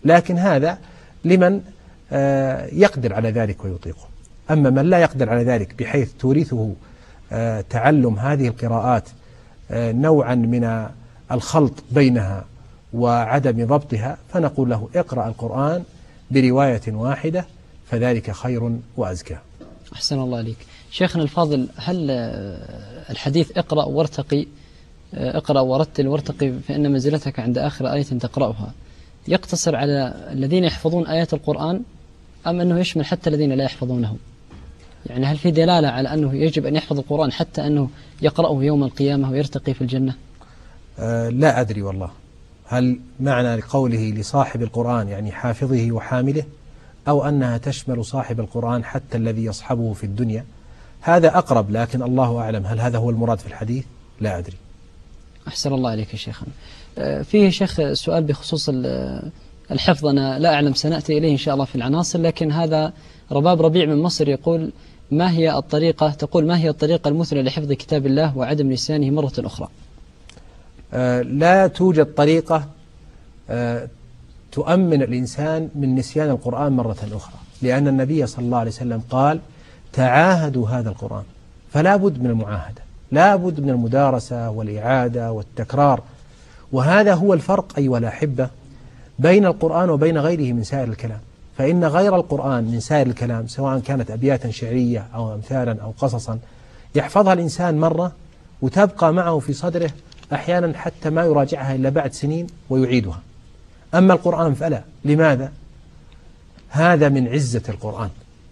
لكن هذا لمن يقدر على ذلك ويطيقه. أما من لا يقدر على ذلك بحيث تورثه تعلم هذه القراءات نوعا من الخلط بينها وعدم ضبطها، فنقول له اقرأ القرآن برواية واحدة فذلك خير وأزكى. أحسن الله عليك. شيخنا الفاضل، هل الحديث اقرأ وارتقي، اقرأ ورتل وارتقي فإن منزلتك عند آخر آية تقرأها، يقتصر على الذين يحفظون آيات القرآن أم أنه يشمل حتى الذين لا يحفظونه؟ يعني هل في دلالة على أنه يجب أن يحفظ القرآن حتى أنه يقرأه يوم القيامة ويرتقي في الجنة؟ أه لا أدري والله، هل معنى قوله لصاحب القرآن يعني حافظه وحامله، أو أنها تشمل صاحب القرآن حتى الذي يصحبه في الدنيا؟ هذا أقرب، لكن الله أعلم هل هذا هو المراد في الحديث؟ لا أدري. أحسن الله عليك يا شيخنا. فيه شيخ سؤال بخصوص الحفظ، أنا لا أعلم سنأتي إليه إن شاء الله في العناصر، لكن هذا رباب ربيع من مصر يقول ما هي الطريقة تقول ما هي الطريقة المثلى لحفظ كتاب الله وعدم نسيانه مرة أخرى؟ أه لا توجد طريقة أه تؤمن الإنسان من نسيان القرآن مرة أخرى، لأن النبي صلى الله عليه وسلم قال تعاهدوا هذا القرآن، فلا بد من المعاهدة، لا بد من المدارسة والإعادة والتكرار. وهذا هو الفرق أيها الأحبة بين القرآن وبين غيره من سائر الكلام، فإن غير القرآن من سائر الكلام سواء كانت أبياتا شعرية أو أمثالا أو قصصا يحفظها الإنسان مرة وتبقى معه في صدره أحيانا حتى ما يراجعها إلا بعد سنين ويعيدها. أما القرآن فلا. لماذا؟ هذا من عزة القرآن،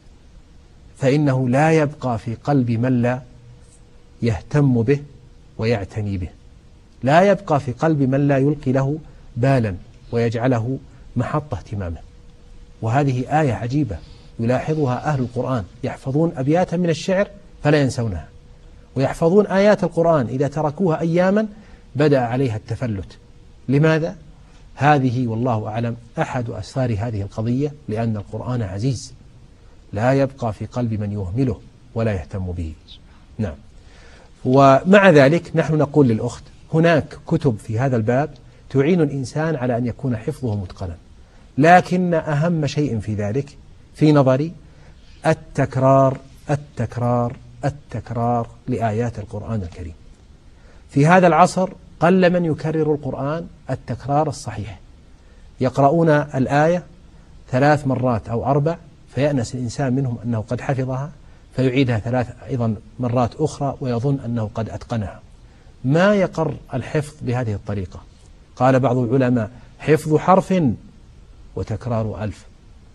فإنه لا يبقى في قلب من لا يهتم به ويعتني به، لا يبقى في قلب من لا يلقي له بالا ويجعله محط اهتمامه. وهذه آية عجيبة يلاحظها أهل القرآن، يحفظون أبياتا من الشعر فلا ينسونها، ويحفظون آيات القرآن إذا تركوها أياما بدأ عليها التفلت. لماذا؟ هذه والله أعلم أحد أسرار هذه القضية، لأن القرآن عزيز لا يبقى في قلب من يهمله ولا يهتم به. نعم. ومع ذلك نحن نقول للأخت هناك كتب في هذا الباب تعين الإنسان على أن يكون حفظه متقنا، لكن أهم شيء في ذلك في نظري التكرار التكرار التكرار لآيات القرآن الكريم. في هذا العصر قل من يكرر القرآن التكرار الصحيح، يقرؤون الآية ثلاث مرات أو أربع فيأنس الإنسان منهم أنه قد حفظها فيعيدها ثلاث أيضا مرات أخرى ويظن أنه قد أتقنها. ما يقر الحفظ بهذه الطريقة. قال بعض العلماء حفظ حرف وتكرار ألف.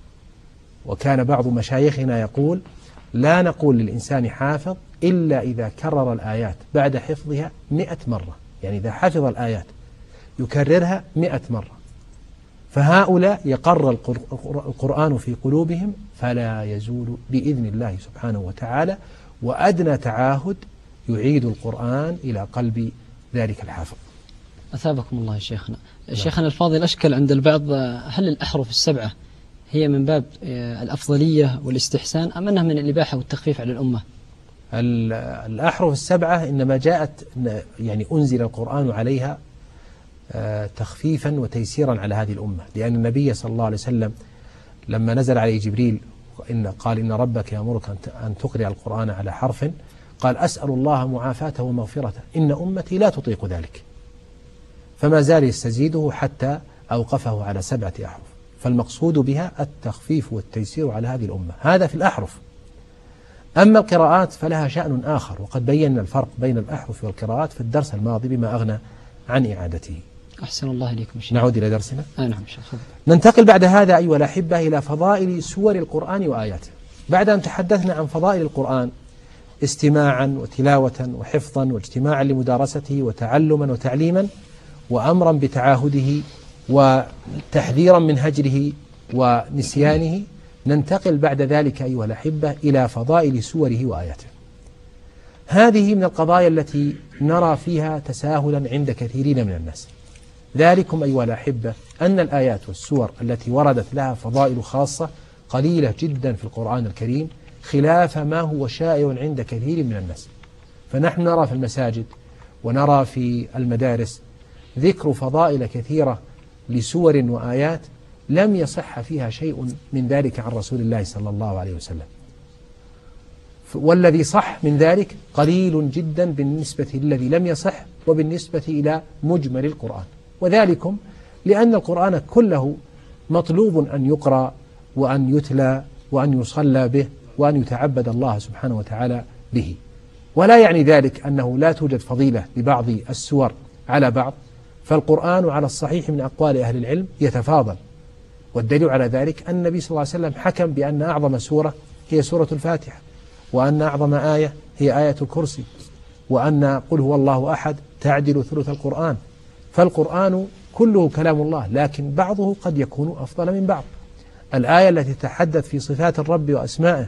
وكان بعض مشايخنا يقول لا نقول للإنسان حافظ إلا إذا كرر الآيات بعد حفظها مئة مرة، يعني إذا حفظ الآيات يكررها مئة مرة، فهؤلاء يقر القرآن في قلوبهم فلا يزول بإذن الله سبحانه وتعالى، وأدنى تعاهد يعيد القرآن إلى قلب ذلك الحافظ. أثابكم الله يا شيخنا. شيخنا الفاضل، أشكل عند البعض هل الأحرف السبعة هي من باب الأفضلية والاستحسان أم أنها من الإباحة والتخفيف على الأمة؟ الأحرف السبعة إنما جاءت يعني أنزل القرآن عليها تخفيفا وتيسيرا على هذه الأمة، لأن النبي صلى الله عليه وسلم لما نزل عليه جبريل إن قال إن ربك يأمرك أن تقرأ القرآن على حرف، قال أسأل الله معافاته ومغفرته إن أمتي لا تطيق ذلك، فما زال يستزيده حتى أوقفه على سبعة أحرف. فالمقصود بها التخفيف والتيسير على هذه الأمة، هذا في الأحرف. أما القراءات فلها شأن آخر، وقد بينا الفرق بين الأحرف والقراءات في الدرس الماضي بما أغنى عن إعادته. أحسن الله إليكم شيخ. نعود إلى درسنا. آه نعم شيخ. ننتقل بعد هذا أيها الأحبة إلى فضائل سور القرآن وآياته. بعد أن تحدثنا عن فضائل القرآن استماعا وتلاوة وحفظا واجتماعا لمدارسته وتعلما وتعليما وأمرا بتعاهده وتحذيرا من هجره ونسيانه، ننتقل بعد ذلك أيها الأحبة إلى فضائل سوره وآياته. هذه من القضايا التي نرى فيها تساهلا عند كثيرين من الناس. ذلكم أيها الأحبة أن الآيات والسور التي وردت لها فضائل خاصة قليلة جدا في القرآن الكريم، خلاف ما هو شائع عند كثير من الناس. فنحن نرى في المساجد ونرى في المدارس ذكر فضائل كثيرة لسور وآيات لم يصح فيها شيء من ذلك عن رسول الله صلى الله عليه وسلم، والذي صح من ذلك قليل جدا بالنسبة للذي لم يصح وبالنسبة إلى مجمل القرآن. وذلكم لأن القرآن كله مطلوب أن يقرأ وأن يتلى وأن يصلى به وأن يتعبد الله سبحانه وتعالى به، ولا يعني ذلك أنه لا توجد فضيلة لبعض السور على بعض، فالقرآن على الصحيح من أقوال أهل العلم يتفاضل، والدليل على ذلك أن النبي صلى الله عليه وسلم حكم بأن أعظم سورة هي سورة الفاتحة، وأن أعظم آية هي آية الكرسي، وأن قل هو الله أحد تعدل ثلث القرآن. فالقرآن كله كلام الله، لكن بعضه قد يكون أفضل من بعض. الآية التي تتحدث في صفات الرب وأسمائه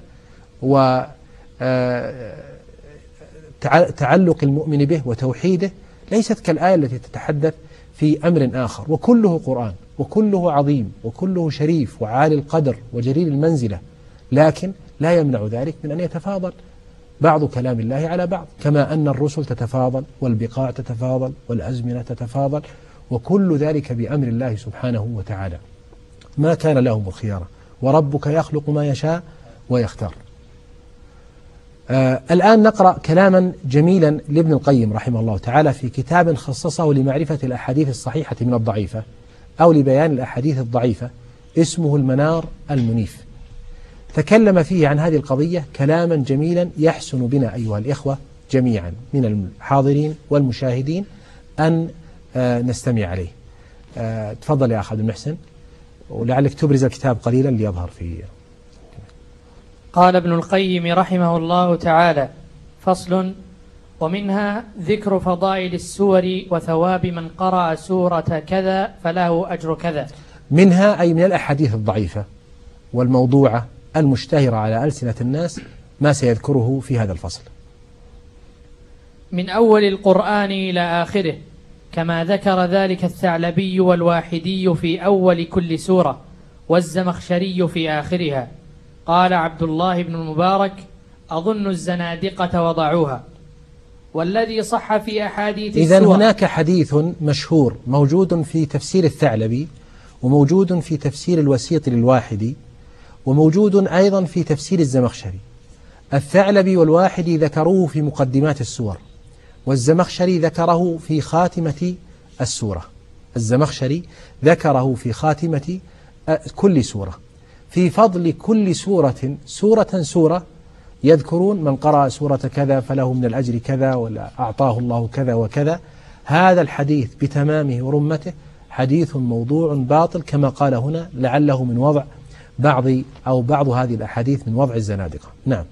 وتعلق المؤمن به وتوحيده ليست كالآية التي تتحدث في أمر آخر، وكله قرآن وكله عظيم وكله شريف وعالي القدر وجليل المنزلة، لكن لا يمنع ذلك من أن يتفاضل بعض كلام الله على بعض، كما أن الرسل تتفاضل والبقاع تتفاضل والأزمنة تتفاضل، وكل ذلك بأمر الله سبحانه وتعالى، ما كان لهم الخيارة، وربك يخلق ما يشاء ويختار. آه الآن نقرأ كلاما جميلا لابن القيم رحمه الله تعالى في كتاب خصصه لمعرفة الأحاديث الصحيحة من الضعيفة أو لبيان الأحاديث الضعيفة، اسمه المنار المنيف. تكلم فيه عن هذه القضية كلاما جميلا يحسن بنا أيها الإخوة جميعا من الحاضرين والمشاهدين أن آه نستمع عليه. آه تفضل يا أخ عبد المحسن، ولعلك تبرز الكتاب قليلا ليظهر فيه. قال ابن القيم رحمه الله تعالى: فصل: ومنها ذكر فضائل السور وثواب من قرأ سورة كذا فله أجر كذا. منها أي من الأحاديث الضعيفة والموضوعة المشتهرة على ألسنة الناس ما سيذكره في هذا الفصل. من أول القرآن إلى آخره، كما ذكر ذلك الثعلبي والواحدي في أول كل سورة، والزمخشري في آخرها. قال عبد الله بن المبارك: أظن الزنادقة وضعوها. والذي صح في أحاديث السور. إذن هناك حديث مشهور موجود في تفسير الثعلبي، وموجود في تفسير الوسيط للواحدي، وموجود أيضا في تفسير الزمخشري. الثعلبي والواحدي ذكروه في مقدمات السور، والزمخشري ذكره في خاتمة السورة. الزمخشري ذكره في خاتمة كل سورة، في فضل كل سورة سورة سورة يذكرون من قرأ سورة كذا فله من الأجر كذا، ولا أعطاه الله كذا وكذا. هذا الحديث بتمامه ورمته حديث موضوع باطل، كما قال هنا، لعله من وضع بعض أو بعض هذه الأحاديث من وضع الزنادقة. نعم.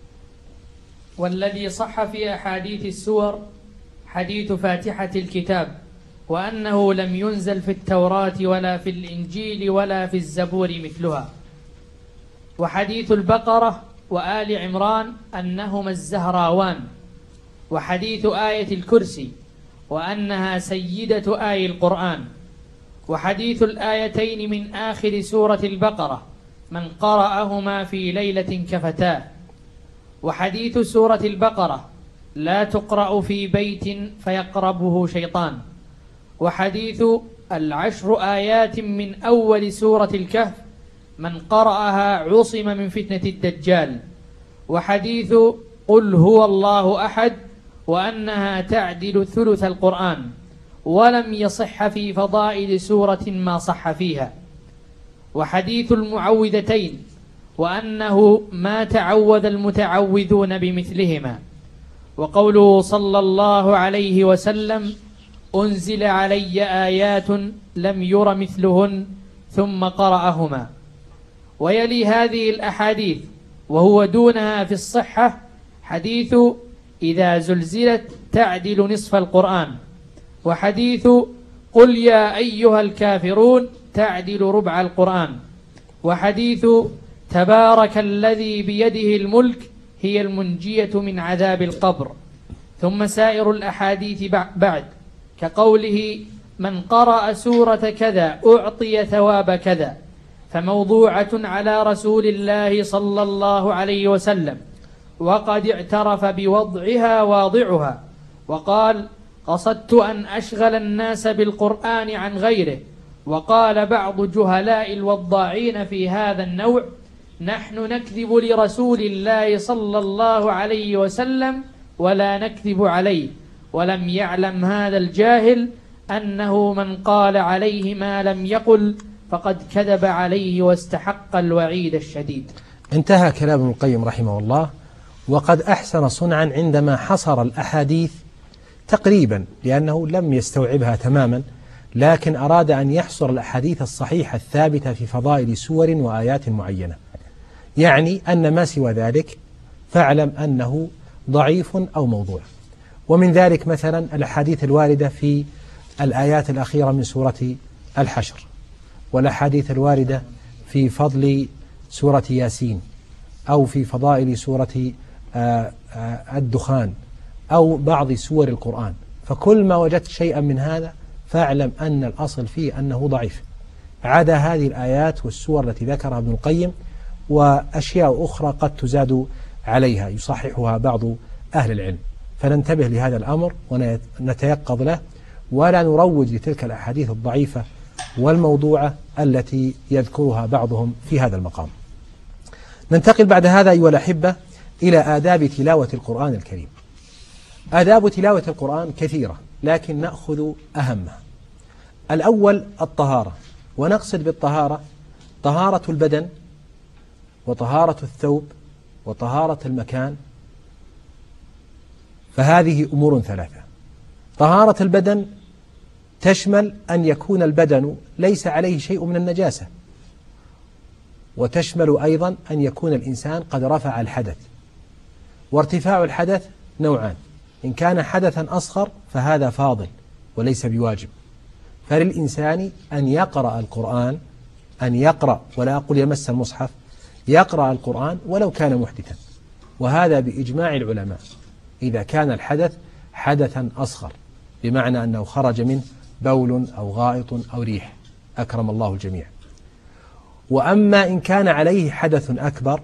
والذي صح في أحاديث السور حديث فاتحة الكتاب، وأنه لم ينزل في التوراة ولا في الإنجيل ولا في الزبور مثلها. وحديث البقرة وآل عمران أنهما الزهراوان. وحديث آية الكرسي وأنها سيدة آي القرآن. وحديث الآيتين من آخر سورة البقرة من قرأهما في ليلة كفتاه. وحديث سورة البقرة لا تقرأ في بيت فيقربه شيطان. وحديث العشر آيات من أول سورة الكهف من قرأها عصم من فتنة الدجال. وحديث قل هو الله أحد وأنها تعدل ثلث القرآن، ولم يصح في فضائل سورة ما صح فيها. وحديث المعوذتين وأنه ما تعوذ المتعوذون بمثلهما. وقوله صلى الله عليه وسلم: أنزل علي آيات لم ير مثلهن، ثم قرأهما. ويلي هذه الأحاديث وهو دونها في الصحة حديث إذا زلزلت تعدل نصف القرآن، وحديث قل يا أيها الكافرون تعدل ربع القرآن، وحديث تبارك الذي بيده الملك هي المنجية من عذاب القبر. ثم سائر الأحاديث بعد كقوله من قرأ سورة كذا أعطي ثواب كذا، فموضوعة على رسول الله صلى الله عليه وسلم، وقد اعترف بوضعها واضعها وقال: قصدت أن أشغل الناس بالقرآن عن غيره، وقال بعض جهلاء الوضاعين في هذا النوع: نحن نكذب لرسول الله صلى الله عليه وسلم ولا نكذب عليه، ولم يعلم هذا الجاهل أنه من قال عليه ما لم يقل فقد كذب عليه واستحق الوعيد الشديد. انتهى كلام ابن القيم رحمه الله، وقد أحسن صنعا عندما حصر الأحاديث تقريبا، لأنه لم يستوعبها تماما، لكن أراد أن يحصر الأحاديث الصحيحة الثابتة في فضائل سور وآيات معينة، يعني أن ما سوى ذلك فاعلم أنه ضعيف أو موضوع. ومن ذلك مثلا الأحاديث الواردة في الآيات الأخيرة من سورة الحشر، والأحاديث الواردة في فضل سورة ياسين، أو في فضائل سورة الدخان، أو بعض سور القرآن. فكل ما وجدت شيئا من هذا فاعلم أن الأصل فيه أنه ضعيف، عدا هذه الآيات والسور التي ذكرها ابن القيم، وأشياء أخرى قد تزاد عليها يصححها بعض أهل العلم. فننتبه لهذا الأمر ونتيقظ له، ولا نروج لتلك الأحاديث الضعيفة والموضوعة التي يذكرها بعضهم في هذا المقام. ننتقل بعد هذا أيها الأحبة إلى آداب تلاوة القرآن الكريم. آداب تلاوة القرآن كثيرة، لكن نأخذ أهمها. الأول الطهارة، ونقصد بالطهارة طهارة البدن، وطهارة الثوب، وطهارة المكان. فهذه أمور ثلاثة. طهارة البدن تشمل أن يكون البدن ليس عليه شيء من النجاسة، وتشمل أيضا أن يكون الإنسان قد رفع الحدث. وارتفاع الحدث نوعان: إن كان حدثا أصغر فهذا فاضل وليس بواجب، فللإنسان أن يقرأ القرآن، أن يقرأ، ولا أقول يمس المصحف، يقرأ القرآن ولو كان محدثا، وهذا بإجماع العلماء إذا كان الحدث حدثا أصغر، بمعنى أنه خرج منه بول أو غائط أو ريح، أكرم الله الجميع. وأما إن كان عليه حدث أكبر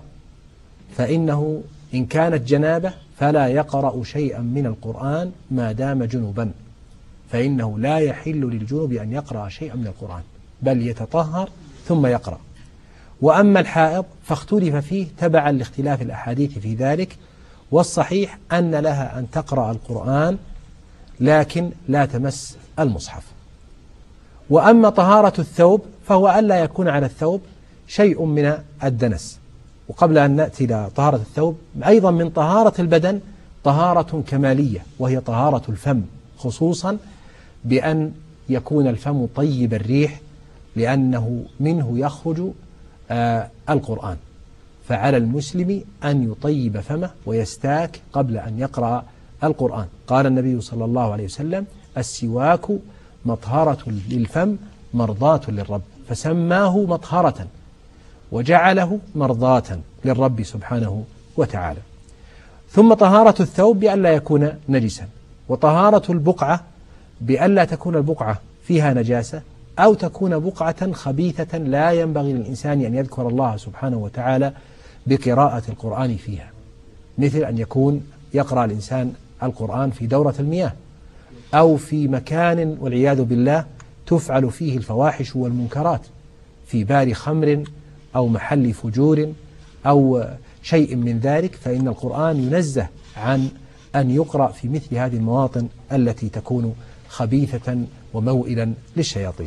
فإنه إن كانت جنابة فلا يقرأ شيئا من القرآن ما دام جنبا، فإنه لا يحل للجنب أن يقرأ شيئا من القرآن، بل يتطهر ثم يقرأ. وأما الحائض فاختلف فيه تبعا لاختلاف الأحاديث في ذلك، والصحيح أن لها أن تقرأ القرآن لكن لا تمس المصحف. وأما طهارة الثوب فهو ألا يكون على الثوب شيء من الدنس. وقبل أن نأتي إلى طهارة الثوب، أيضا من طهارة البدن طهارة كمالية، وهي طهارة الفم، خصوصا بأن يكون الفم طيب الريح، لأنه منه يخرج آه القرآن. فعلى المسلم أن يطيب فمه ويستاك قبل أن يقرأ القرآن. قال النبي صلى الله عليه وسلم: السواك مطهرة للفم مرضاة للرب، فسماه مطهرة وجعله مرضاة للرب سبحانه وتعالى. ثم طهارة الثوب بأن لا يكون نجسا، وطهارة البقعة بأن لا تكون البقعة فيها نجاسة، أو تكون بقعة خبيثة لا ينبغي للإنسان أن يذكر الله سبحانه وتعالى بقراءة القرآن فيها، مثل أن يكون يقرأ الإنسان القرآن في دورة المياه، أو في مكان والعياذ بالله تفعل فيه الفواحش والمنكرات، في بار خمر أو محل فجور أو شيء من ذلك، فإن القرآن ينزه عن أن يقرأ في مثل هذه المواطن التي تكون خبيثة وموئلا للشياطين.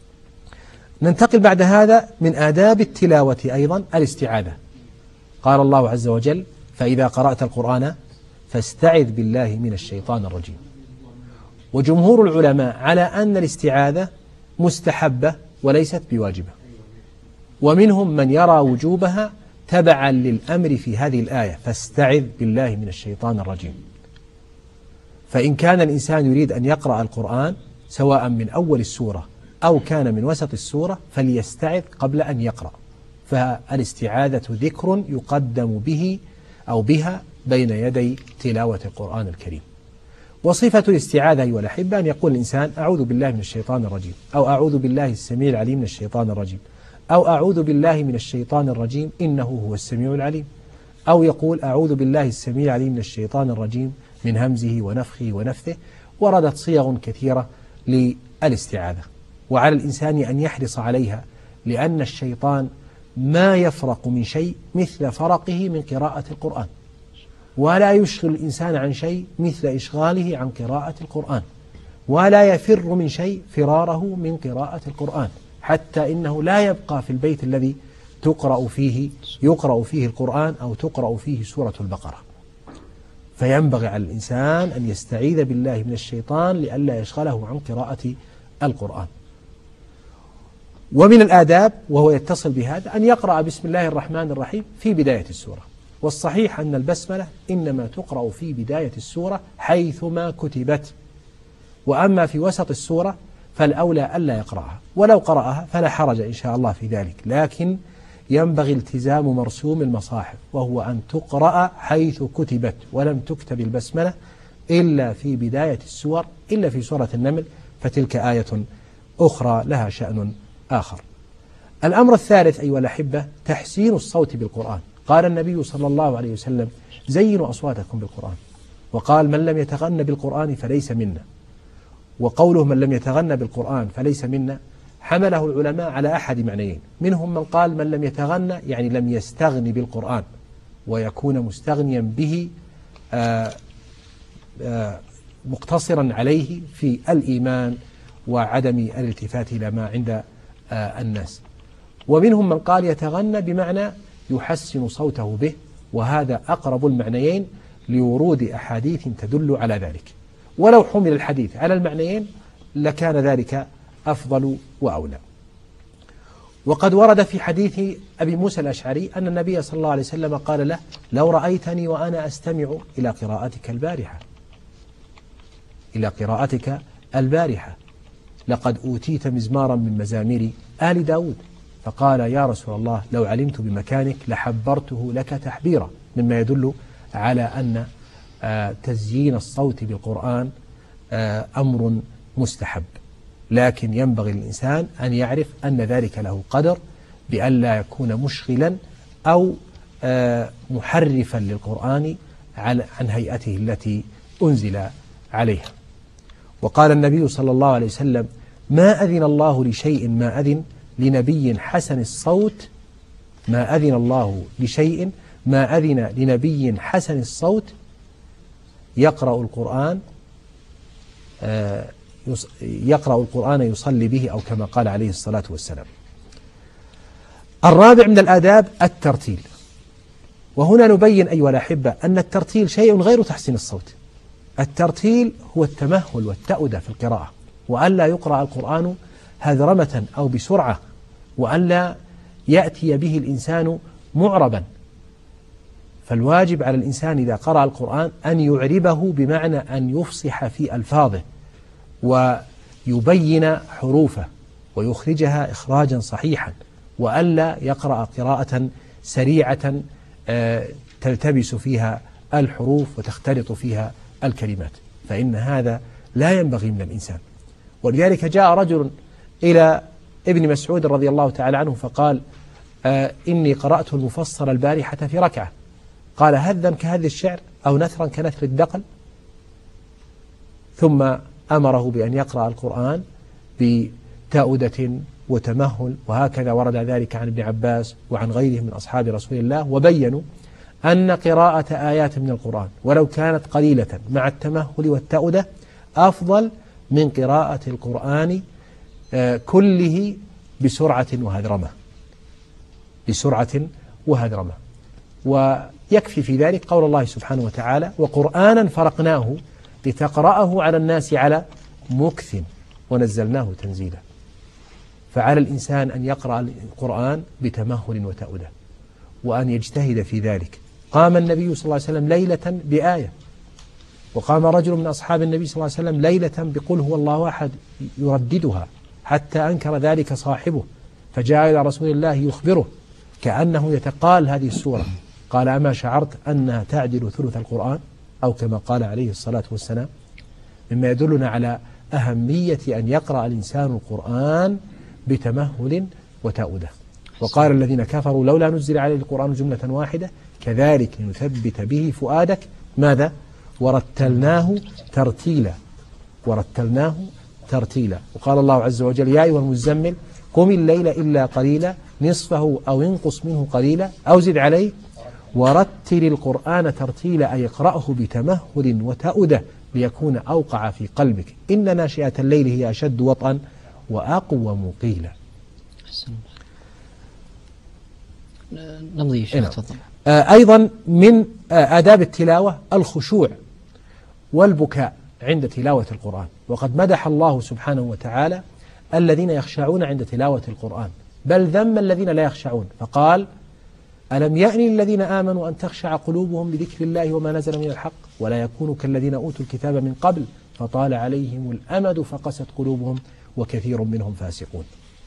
ننتقل بعد هذا من آداب التلاوة أيضا الاستعاذة. قال الله عز وجل: فإذا قرأت القرآن فاستعذ بالله من الشيطان الرجيم. وجمهور العلماء على أن الاستعاذة مستحبة وليست بواجبة، ومنهم من يرى وجوبها تبعا للأمر في هذه الآية: فاستعذ بالله من الشيطان الرجيم. فإن كان الإنسان يريد أن يقرأ القرآن سواء من أول السورة أو كان من وسط السورة فليستعذ قبل أن يقرأ، فالاستعاذة ذكر يقدم به أو بها بين يدي تلاوة القرآن الكريم. وصفة الاستعاذة أيها الأحبة أن يقول الإنسان: أعوذ بالله من الشيطان الرجيم، أو أعوذ بالله السميع العليم من الشيطان الرجيم، أو أعوذ بالله من الشيطان الرجيم إنه هو السميع العليم، أو يقول: أعوذ بالله السميع العليم من الشيطان الرجيم من همزه ونفخه ونفثه. وردت صيغ كثيرة للاستعاذة. وعلى الإنسان أن يحرص عليها، لأن الشيطان ما يفرق من شيء مثل فرقه من قراءة القرآن، ولا يشغل الإنسان عن شيء مثل إشغاله عن قراءة القرآن، ولا يفر من شيء فراره من قراءة القرآن، حتى إنه لا يبقى في البيت الذي تقرأ فيه يقرأ فيه القرآن أو تقرأ فيه سورة البقرة. فينبغي على الإنسان أن يستعيذ بالله من الشيطان لئلا يشغله عن قراءة القرآن. ومن الآداب وهو يتصل بهذا أن يقرأ بسم الله الرحمن الرحيم في بداية السورة، والصحيح أن البسملة إنما تقرأ في بداية السورة حيثما كتبت، وأما في وسط السورة فالأولى ألا يقرأها، ولو قرأها فلا حرج إن شاء الله في ذلك، لكن ينبغي التزام مرسوم المصاحف، وهو أن تقرأ حيث كتبت، ولم تكتب البسملة إلا في بداية السور، إلا في سورة النمل، فتلك آية أخرى لها شأن آخر. الأمر الثالث أيها الأحبة تحسين الصوت بالقرآن. قال النبي صلى الله عليه وسلم: زينوا أصواتكم بالقرآن، وقال: من لم يتغن بالقرآن فليس منا. وقوله من لم يتغن بالقرآن فليس منا حمله العلماء على أحد معنيين، منهم من قال من لم يتغن يعني لم يستغني بالقرآن ويكون مستغنيا به آآ آآ مقتصرا عليه في الإيمان وعدم الالتفات إلى ما عند الناس، ومنهم من قال يتغنى بمعنى يحسن صوته به، وهذا أقرب المعنيين لورود أحاديث تدل على ذلك، ولو حمل الحديث على المعنيين لكان ذلك أفضل وأولى. وقد ورد في حديث أبي موسى الأشعري أن النبي صلى الله عليه وسلم قال له: لو رأيتني وأنا أستمع إلى قراءتك البارحة إلى قراءتك البارحة لقد أوتيت مزمارا من مزامير آل داود. فقال: يا رسول الله لو علمت بمكانك لحبرته لك تحبيرا، مما يدل على أن تزيين الصوت بالقرآن أمر مستحب، لكن ينبغي للإنسان أن يعرف أن ذلك له قدر، بأن لا يكون مشغلا أو محرفا للقرآن عن هيئته التي أنزل عليها. وقال النبي صلى الله عليه وسلم: ما أذن الله لشيء ما أذن لنبي حسن الصوت ما أذن الله لشيء ما أذن لنبي حسن الصوت يقرأ القرآن يقرأ القرآن يصلي به، أو كما قال عليه الصلاة والسلام. الرابع من الآداب الترتيل، وهنا نبين أيها الأحبة أن الترتيل شيء غير تحسين الصوت. الترتيل هو التمهل والتأودة في القراءة، وألا يقرأ القرآن هذرمة أو بسرعة، وألا يأتي به الإنسان معربا. فالواجب على الإنسان إذا قرأ القرآن أن يعربه بمعنى أن يفصح في ألفاظه ويبين حروفه ويخرجها إخراجا صحيحا، وألا يقرأ قراءة سريعة تلتبس فيها الحروف وتختلط فيها الكلمات، فإن هذا لا ينبغي من الإنسان. ولذلك جاء رجل إلى ابن مسعود رضي الله تعالى عنه فقال: آه إني قرأت المفصل البارحة في ركعة. قال: هذا كهذا الشعر أو نثرا كنثر الدقل؟ ثم أمره بأن يقرأ القرآن بتأودة وتمهل، وهكذا ورد ذلك عن ابن عباس وعن غيره من أصحاب رسول الله، وبينوا أن قراءة آيات من القرآن ولو كانت قليلة مع التمهل والتأودة أفضل من قراءة القرآن كله بسرعة وهذرمة بسرعة وهذرمة. ويكفي في ذلك قول الله سبحانه وتعالى: وقرآنا فرقناه لتقرأه على الناس على مكث ونزلناه تنزيلا. فعلى الإنسان أن يقرأ القرآن بتمهل وتأودة، وأن يجتهد في ذلك. قام النبي صلى الله عليه وسلم ليلة بآية، وقام رجل من أصحاب النبي صلى الله عليه وسلم ليلة بقل هو الله أحد يرددها حتى أنكر ذلك صاحبه، فجاء إلى رسول الله يخبره كأنه يتقال هذه السورة، قال: أما شعرت أنها تعدل ثلث القرآن؟ أو كما قال عليه الصلاة والسلام، مما يدلنا على أهمية أن يقرأ الإنسان القرآن بتمهل وتأودة. وقال الذين كفروا: لولا نزل عليه القرآن جملة واحدة كذلك نثبت به فؤادك ماذا؟ ورتلناه ترتيلا ورتلناه ترتيلا. وقال الله عز وجل يا أيها المزمل قم الليل إلا قليلا نصفه أو انقص منه قليلا أو زد عليه ورتل القرآن ترتيلا أي اقرأه بتمهل وتأده ليكون أوقع في قلبك إن ناشئة الليل هي أشد وطئا وأقوم قيلا. نمضي شيخ تفضل. أيضا من آداب التلاوة الخشوع والبكاء عند تلاوة القرآن، وقد مدح الله سبحانه وتعالى الذين يخشعون عند تلاوة القرآن، بل ذم الذين لا يخشعون فقال ألم يأن الذين آمنوا أن تخشع قلوبهم لذكر الله وما نزل من الحق ولا يكونوا كالذين أوتوا الكتاب من قبل فطال عليهم الأمد فقست قلوبهم وكثير منهم فاسقون.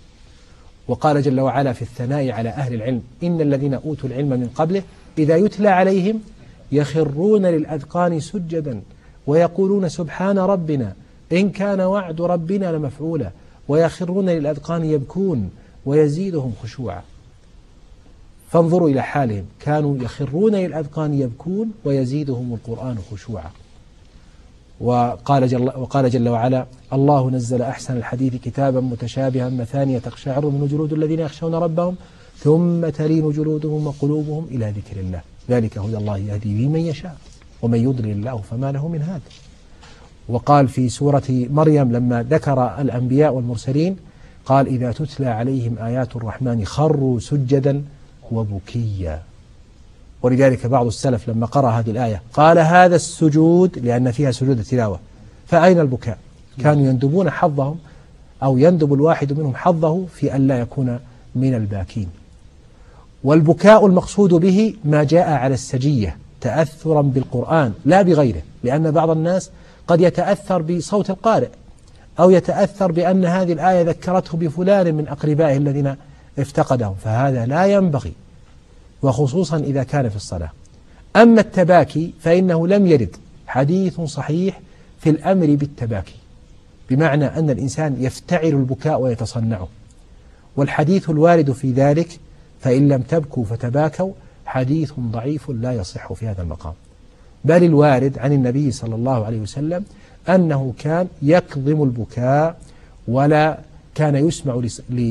وقال جل وعلا في الثناء على أهل العلم إن الذين أوتوا العلم من قبله إذا يتلى عليهم يخرون للأذقان سجدا ويقولون سبحان ربنا إن كان وعد ربنا لمفعولا ويخرون للأذقان يبكون ويزيدهم خشوعا. فانظروا إلى حالهم كانوا يخرون للأذقان يبكون ويزيدهم القرآن خشوعا. وقال جل, وقال جل وعلا الله نزل أحسن الحديث كتابا متشابها مثانية تقشعر من جلود الذين يخشون ربهم ثم تلين جلودهم وقلوبهم إلى ذكر الله ذلك هدى الله يهدي به من يشاء ومن يضلل الله فما له من هاد. وقال في سورة مريم لما ذكر الأنبياء والمرسلين قال إذا تتلى عليهم آيات الرحمن خروا سجدا وبكيا. ولذلك بعض السلف لما قرأ هذه الآية قال هذا السجود لأن فيها سجود التلاوة فأين البكاء؟ كانوا يندبون حظهم أو يندب الواحد منهم حظه في أن لا يكون من الباكين. والبكاء المقصود به ما جاء على السجية تأثرا بالقرآن لا بغيره، لأن بعض الناس قد يتأثر بصوت القارئ أو يتأثر بأن هذه الآية ذكرته بفلان من أقربائه الذين افتقدهم، فهذا لا ينبغي وخصوصا إذا كان في الصلاة. أما التباكي فإنه لم يرد حديث صحيح في الأمر بالتباكي بمعنى أن الإنسان يفتعل البكاء ويتصنعه، والحديث الوارد في ذلك فإن لم تبكوا فتباكوا حديث ضعيف لا يصح في هذا المقام. بل الوارد عن النبي صلى الله عليه وسلم أنه كان يكظم البكاء ولا كان يسمع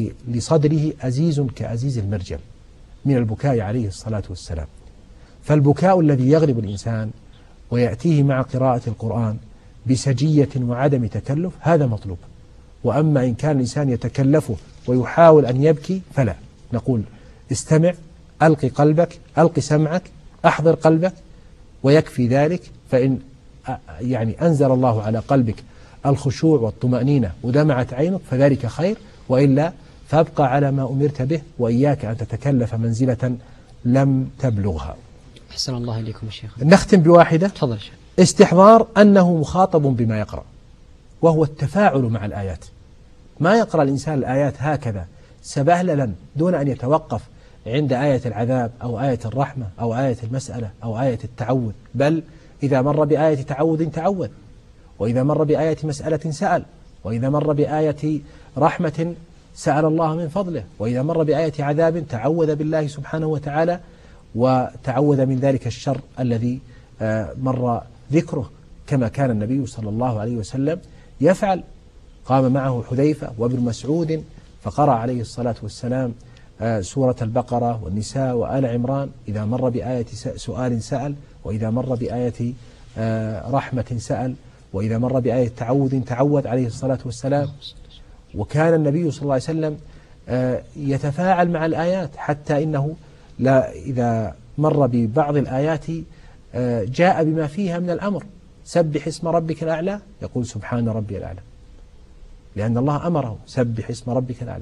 لصدره أزيز كأزيز المرجل من البكاء عليه الصلاة والسلام. فالبكاء الذي يغلب الإنسان ويأتيه مع قراءة القرآن بسجية وعدم تكلف هذا مطلوب. وأما إن كان الإنسان يتكلفه ويحاول أن يبكي فلا، نقول استمع، ألقي قلبك، ألقي سمعك، أحضر قلبك ويكفي ذلك. فإن يعني أنزل الله على قلبك الخشوع والطمأنينة ودمعت عينك فذلك خير، وإلا فابقى على ما أمرت به وإياك أن تتكلف منزلة لم تبلغها. أحسن الله إليكم شيخ. نختم بواحدة تفضل شيخ. استحضار أنه مخاطب بما يقرأ وهو التفاعل مع الآيات. ما يقرأ الإنسان الآيات هكذا سبهللا دون أن يتوقف عند آية العذاب أو آية الرحمة أو آية المسألة أو آية التعوذ، بل إذا مر بآية تعوذ تعوذ، وإذا مر بآية مسألة سأل، وإذا مر بآية رحمة سأل الله من فضله، وإذا مر بآية عذاب تعوذ بالله سبحانه وتعالى وتعوذ من ذلك الشر الذي مر ذكره، كما كان النبي صلى الله عليه وسلم يفعل. قام معه حذيفة وابن مسعود فقرأ عليه الصلاة والسلام سورة البقرة والنساء وآل عمران إذا مر بآية سؤال سأل، وإذا مر بآية رحمة سأل، وإذا مر بآية تعوذ تعوذ عليه الصلاة والسلام. وكان النبي صلى الله عليه وسلم يتفاعل مع الآيات حتى إنه لا إذا مر ببعض الآيات جاء بما فيها من الأمر، سبح اسم ربك الأعلى، يقول سبحان ربي الأعلى، لأن الله أمره سبح اسم ربك الأعلى.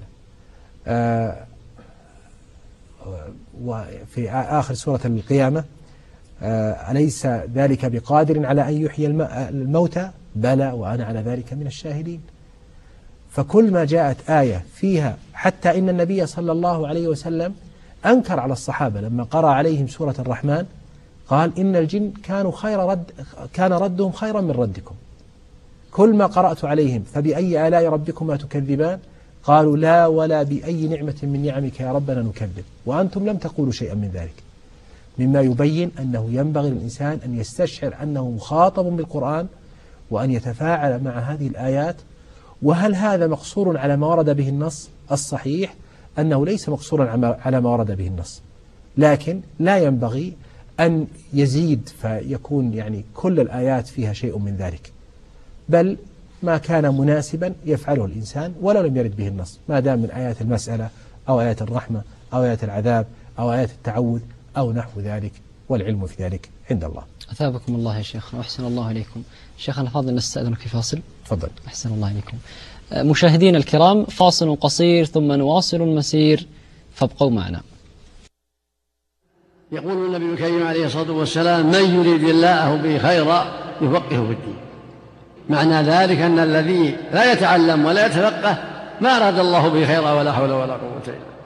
وفي آخر سورة القيامة أليس ذلك بقادر على أن يحيي الموتى بلى وأنا على ذلك من الشاهدين. فكل ما جاءت آية فيها، حتى إن النبي صلى الله عليه وسلم أنكر على الصحابة لما قرأ عليهم سورة الرحمن قال إن الجن كانوا خير رد كان ردهم خيرا من ردكم. كل ما قرأت عليهم فبأي آلاء ربكما تكذبان قالوا لا ولا بأي نعمة من نعمك يا ربنا نكذب وأنتم لم تقولوا شيئا من ذلك. مما يبين أنه ينبغي للإنسان أن يستشعر أنه مخاطب بالقرآن وأن يتفاعل مع هذه الآيات وهل هذا مقصور على ما ورد به النص؟ الصحيح أنه ليس مقصورا على ما ورد به النص، لكن لا ينبغي أن يزيد فيكون يعني كل الآيات فيها شيء من ذلك، بل ما كان مناسبا يفعله الإنسان ولو لم يرد به النص، ما دام من آيات المسألة أو آيات الرحمة أو آيات العذاب أو آيات التعوذ أو نحو ذلك، والعلم في ذلك عند الله. أثابكم الله يا شيخ وأحسن الله إليكم. شيخنا فاضل نستأذنك في فاصل. تفضل. أحسن الله إليكم. مشاهدينا الكرام، فاصل قصير ثم نواصل المسير، فابقوا معنا. يقول النبي الكريم عليه الصلاة والسلام: من يريد الله به خيرا يفقهه في الدين. معنى ذلك أن الذي لا يتعلم ولا يتفقه ما أراد الله به خيرا ولا حول ولا قوة إلا بالله.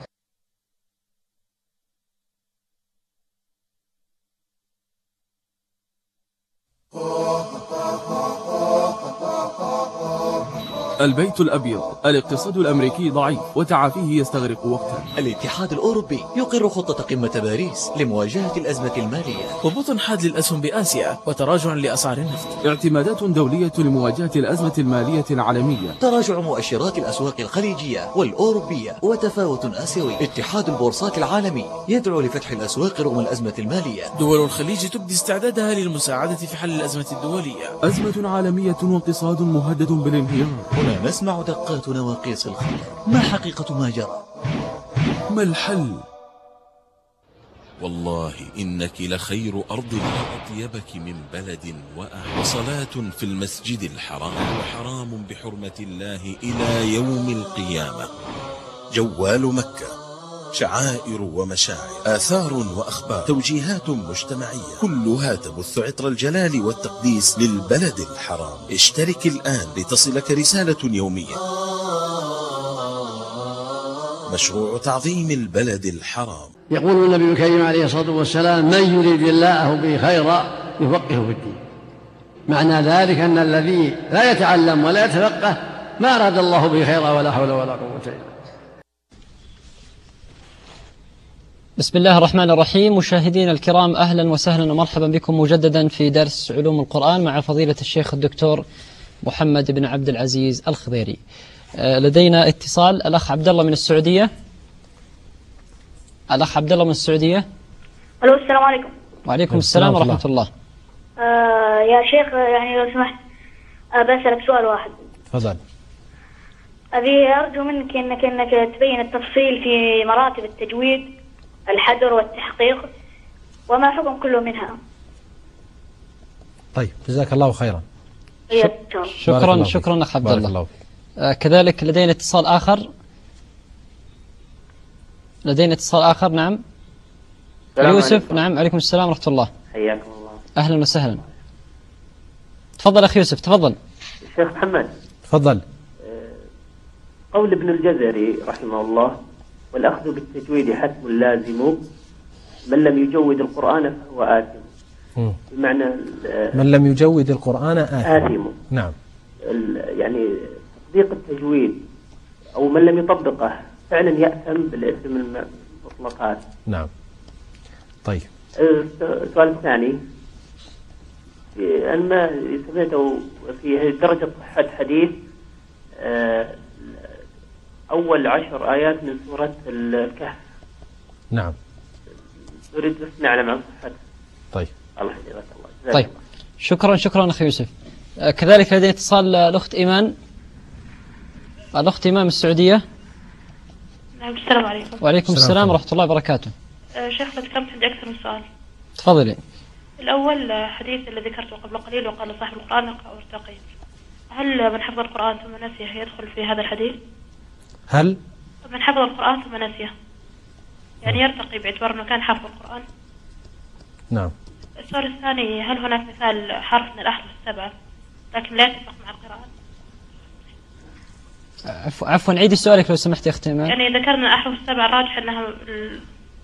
البيت الأبيض: الاقتصاد الأمريكي ضعيف وتعافيه يستغرق وقتا. الاتحاد الأوروبي يقر خطة قمة باريس لمواجهة الأزمة المالية. هبوط حاد للأسهم بآسيا وتراجع لأسعار النفط. اعتمادات دولية لمواجهة الأزمة المالية العالمية. تراجع مؤشرات الأسواق الخليجية والأوروبية وتفاوت آسيوي. اتحاد البورصات العالمي يدعو لفتح الأسواق رغم الأزمة المالية. دول الخليج تبدي استعدادها للمساعدة في حل الأزمة الدولية. أزمة عالمية واقتصاد مهدد بالانهيار. هنا نسمع دقات نواقيس الخطر. ما حقيقة ما جرى؟ ما الحل؟ والله إنك لخير أرض أطيبك من بلد وأحلى. وصلاة في المسجد الحرام وحرام بحرمة الله إلى يوم القيامة. جوال مكة، شعائر ومشاعر، آثار وأخبار، توجيهات مجتمعية، كلها تبث عطر الجلال والتقديس للبلد الحرام. اشترك الآن لتصلك رسالة يومية. مشروع تعظيم البلد الحرام. يقول النبي الكريم عليه الصلاة والسلام: من يريد الله به خيرا يفقهه في الدين. معنى ذلك أن الذي لا يتعلم ولا يتفقه ما أراد الله به خيرا ولا حول ولا قوة إلا بالله. بسم الله الرحمن الرحيم. مشاهدينا الكرام، أهلا وسهلا ومرحبا بكم مجددا في درس علوم القرآن مع فضيلة الشيخ الدكتور محمد بن عبد العزيز الخضيري. لدينا اتصال، الأخ عبد الله من السعودية. الأخ عبد الله من السعودية. ألو، السلام عليكم. وعليكم السلام ورحمة الله. آه يا شيخ، يعني لو سمحت بسألك سؤال واحد. تفضل. أبي أرجو منك إنك إنك تبين التفصيل في مراتب التجويد، الحذر والتحقيق، وما حكم كل منها. طيب، جزاك الله خيرا. شكرا شكرا أخ عبد الله. آه كذلك لدينا اتصال آخر. لدينا اتصال آخر. نعم يوسف. عليكم. نعم، عليكم السلام ورحمة الله. حياكم الله. أهلا وسهلا. تفضل أخي يوسف، تفضل. الشيخ محمد. تفضل. قول ابن الجزري رحمه الله: والأخذ بالتجويد حتم لازم، من لم يجود القرآن فهو آثم. بمعنى من لم يجود القرآن آثم. آثم. نعم. يعني تطبيق التجويد أو من لم يطبقه فعلا يأثم بالإثم المطلقات. نعم. طيب. السؤال الثاني: أنا ما سمعته في درجة صحة حديث أول عشر آيات من سورة الكهف. نعم. أريد بس نعلم عن صحته. طيب. الله يحفظك الله. طيب، شكرا شكرا أخي يوسف. كذلك لدينا اتصال الأخت إيمان. الأخت إيمان من السعودية. نعم، السلام عليكم. وعليكم السلام ورحمة الله وبركاته. أه شيخ، لو تكلمت عندي أكثر من سؤال. تفضلي. الأول حديث الذي ذكرته قبل قليل، وقال صاحب القرآن اقرأ وارتقي. هل من حفظ القرآن ثم نسيه يدخل في هذا الحديث؟ هل من حفظ القرآن ثم نسيه يعني يرتقي باعتبار أنه كان حافظ القرآن؟ نعم. السؤال الثاني: هل هناك مثال حرف من الأحرف السبعة لكن لا يتفق مع القراءة؟ عفوا عفوا عيدي سؤالك لو سمحت يا أختي إيمان. يعني ذكرنا الأحرف السبعة الراجح أنها ال...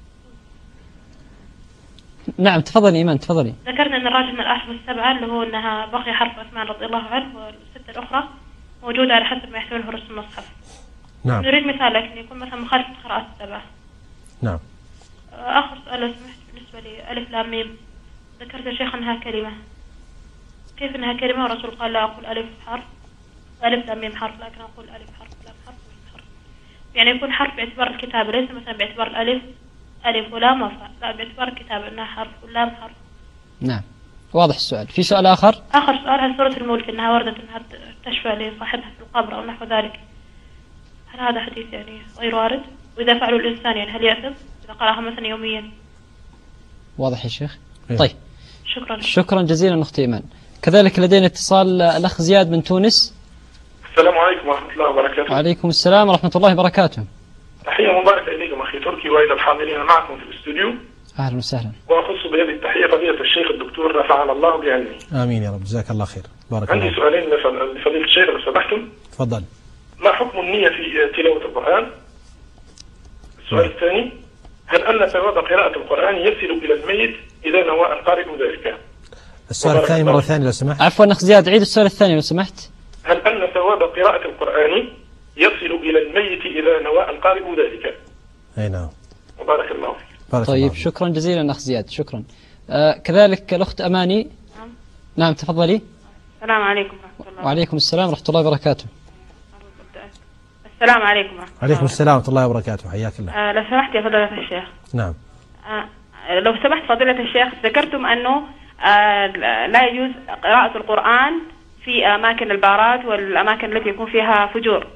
نعم تفضلي إيمان تفضلي. ذكرنا أن الراجح من الأحرف السبعة اللي هو أنها بقي حرف عثمان رضي الله عنه، والستة الأخرى موجودة على حسب ما يحتويه رسم المصحف. نعم. نريد مثال لكن يكون مثلا مخالف القراءات السبعة. نعم. آخر سؤال لو سمحت بالنسبة لي: ألف لام ميم، ذكرت يا شيخ أنها كلمة، كيف أنها كلمة والرسول قال لا أقول ألف حرف ألف لام ميم حرف، لكن أقول ألف حرف لام حرف ميم حرف. يعني يكون حرف باعتبار الكتابة، ليس مثلا باعتبار الألف ألف ولام وفاء، لا باعتبار الكتابة أنها حرف واللام حرف. نعم واضح السؤال. في سؤال آخر؟ آخر سؤال عن سورة الملك أنها وردت أنها تشفع لصاحبها في القبر أو نحو ذلك، هل هذا حديث يعني غير وارد؟ وإذا فعلوا الإنسان يعني هل يأثم إذا قرأها مثلا يوميا؟ واضح يا شيخ؟ إيه. طيب شكرا شكرا جزيلا أختي إيمان. كذلك لدينا اتصال الأخ زياد من تونس. السلام عليكم ورحمة الله وبركاته. وعليكم السلام ورحمة الله وبركاته. تحية مباركة إليكم أخي تركي وإلى الحاضرين معكم في الاستوديو. أهلا وسهلا. وأخص بهذه التحية فضيلة الشيخ الدكتور نفعنا الله بعلمه. آمين يا رب، جزاك الله خير. بارك عندي الله. سؤالين لفضيلة الشيخ لو سمحتم. تفضل. ما حكم النية في تلاوة القرآن؟ السؤال م. الثاني، هل أن ثواب قراءة القرآن يصل إلى الميت إذا نوى القارئ ذلك؟ السؤال الثاني مرة ثانية لو سمحت. عفوا أخ زياد، عيد السؤال الثاني لو سمحت. هل أن ثواب قراءة القرآن يصل إلى الميت إذا نوى القارئ ذلك؟ أي نعم. وبارك الله فيك. بارك طيب الله. شكرا جزيلا أخ زياد، شكرا. آه كذلك الأخت أماني. نعم. نعم تفضلي. السلام عليكم ورحمة الله. وعليكم السلام ورحمة الله وبركاته. السلام عليكم ورحمة الله. عليكم السلام ورحمة الله وبركاته، حياك الله. آه لو سمحت يا فضيلة الشيخ. نعم. آه لو سمحت فضيلة الشيخ، ذكرتم أنه آه لا يجوز قراءة القرآن في أماكن البارات والأماكن التي يكون فيها فجور،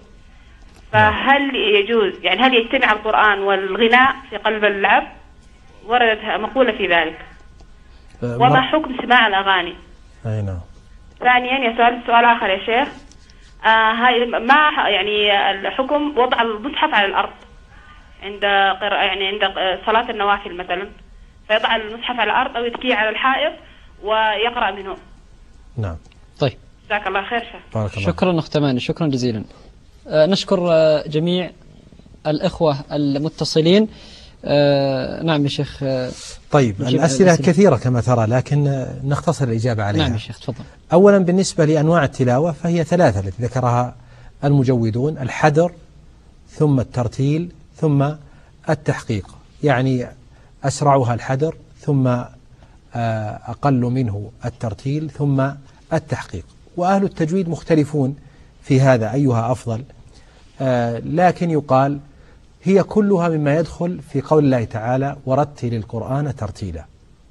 فهل يجوز يعني هل يجتمع القرآن والغناء في قلب اللعب؟ وردت مقولة في ذلك. أه وما حكم سماع الأغاني؟ أي نعم. ثانيا يا سؤال سؤال آخر يا شيخ، آه هاي ما يعني الحكم وضع المصحف على الأرض عند قراءة يعني عند صلاة النوافل مثلا، فيضع المصحف على الأرض أو يتكيه على الحائط ويقرأ منه. نعم. طيب جزاك الله خير شيخ. بارك الله. شكرا أخت أماني، شكرا جزيلا. آه نشكر آه جميع الإخوة المتصلين. آه نعم يا شيخ. آه طيب الأسئلة كثيرة كما ترى، لكن نختصر الإجابة عليها. نعم يا شيخ تفضل. أولا بالنسبة لأنواع التلاوة فهي ثلاثة التي ذكرها المجودون: الحدر ثم الترتيل ثم التحقيق، يعني أسرعها الحدر ثم أقل منه الترتيل ثم التحقيق. وأهل التجويد مختلفون في هذا أيها أفضل، لكن يقال هي كلها مما يدخل في قول الله تعالى: ورتل القرآن ترتيلا.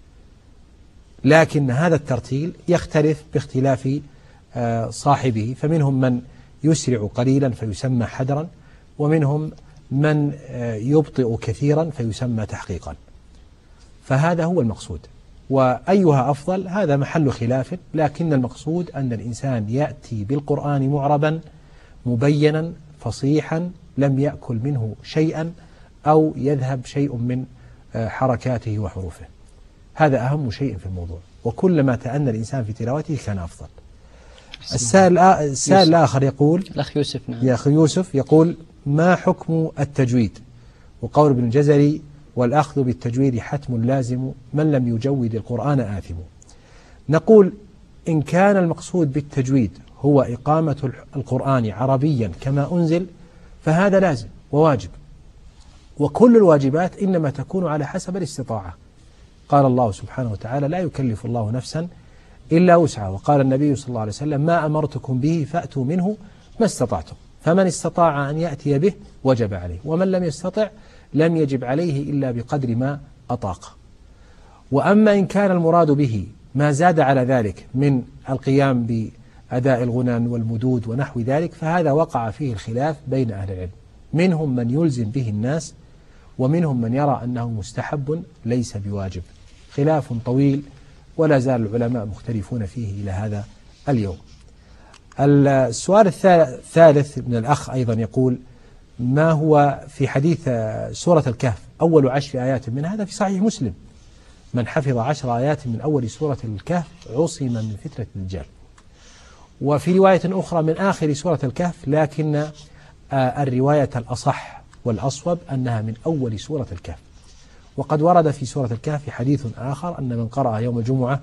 لكن هذا الترتيل يختلف باختلاف صاحبه، فمنهم من يسرع قليلا فيسمى حدرا، ومنهم من يبطئ كثيرا فيسمى تحقيقا. فهذا هو المقصود. وأيها أفضل هذا محل خلاف، لكن المقصود أن الإنسان يأتي بالقرآن معربا مبينا فصيحا لم يأكل منه شيئا أو يذهب شيء من حركاته وحروفه. هذا أهم شيء في الموضوع، وكلما تأنى الإنسان في تلاوته كان أفضل. السائل السائل الآخر يقول: الأخ يوسف. نعم. يا أخي يوسف يقول: ما حكم التجويد؟ وقول ابن الجزري: والأخذ بالتجويد حتم لازم، من لم يجود القرآن آثم. نقول: إن كان المقصود بالتجويد هو إقامة القرآن عربيا كما أنزل فهذا لازم وواجب، وكل الواجبات إنما تكون على حسب الاستطاعة. قال الله سبحانه وتعالى: لا يكلف الله نفسا إلا وسعها. وقال النبي صلى الله عليه وسلم: ما أمرتكم به فأتوا منه ما استطعتم، فمن استطاع أن يأتي به وجب عليه، ومن لم يستطع لم يجب عليه إلا بقدر ما أطاق. وأما إن كان المراد به ما زاد على ذلك من القيام بأداء الغنن والمدود ونحو ذلك فهذا وقع فيه الخلاف بين أهل العلم، منهم من يلزم به الناس ومنهم من يرى أنه مستحب ليس بواجب. خلاف طويل ولا زال العلماء مختلفون فيه إلى هذا اليوم. السؤال الثالث من الأخ أيضا يقول: ما هو في حديث سورة الكهف أول عشر آيات من هذا في صحيح مسلم: من حفظ عشر آيات من أول سورة الكهف عصم من فتنة الدجال. وفي رواية أخرى من آخر سورة الكهف، لكن الرواية الأصح والأصوب أنها من أول سورة الكهف. وقد ورد في سورة الكهف حديث آخر أن من قرأ يوم الجمعة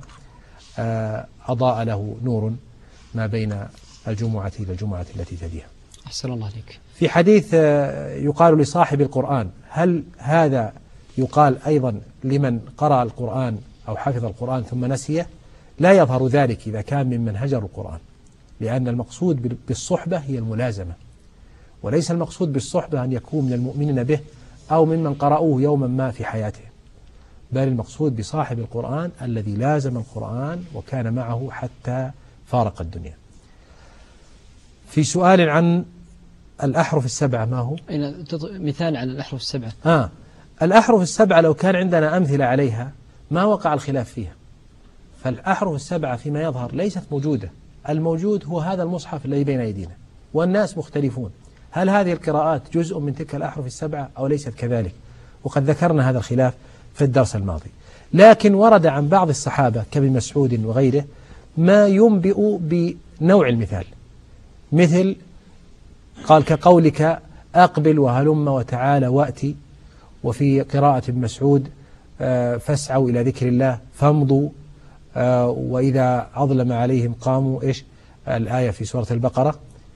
أضاء له نور ما بين الجمعة إلى الجمعة التي تليها. أحسن الله عليك. في حديث يقال لصاحب القرآن: هل هذا يقال أيضا لمن قرأ القرآن أو حفظ القرآن ثم نسيه؟ لا يظهر ذلك إذا كان ممن هجر القرآن، لأن المقصود بالصحبة هي الملازمة، وليس المقصود بالصحبة أن يكون من المؤمنين به أو ممن قرأوه يوما ما في حياتهم، بل المقصود بصاحب القرآن الذي لازم القرآن وكان معه حتى فارق الدنيا. في سؤال عن الأحرف السبعة ما هو؟ مثال على الأحرف السبعة. آه الأحرف السبعة لو كان عندنا أمثلة عليها ما وقع الخلاف فيها، فالأحرف السبعة فيما يظهر ليست موجودة، الموجود هو هذا المصحف الذي بين أيدينا، والناس مختلفون هل هذه القراءات جزء من تلك الأحرف السبعة أو ليست كذلك، وقد ذكرنا هذا الخلاف في الدرس الماضي. لكن ورد عن بعض الصحابة كابن مسعود وغيره ما ينبئ بنوع المثال، مثل قال كقولك أقبل وهلم وتعالى وأتي، وفي قراءة ابن مسعود فاسعوا إلى ذكر الله فامضوا، وإذا أظلم عليهم قاموا، إيش الآية في سورة البقرة،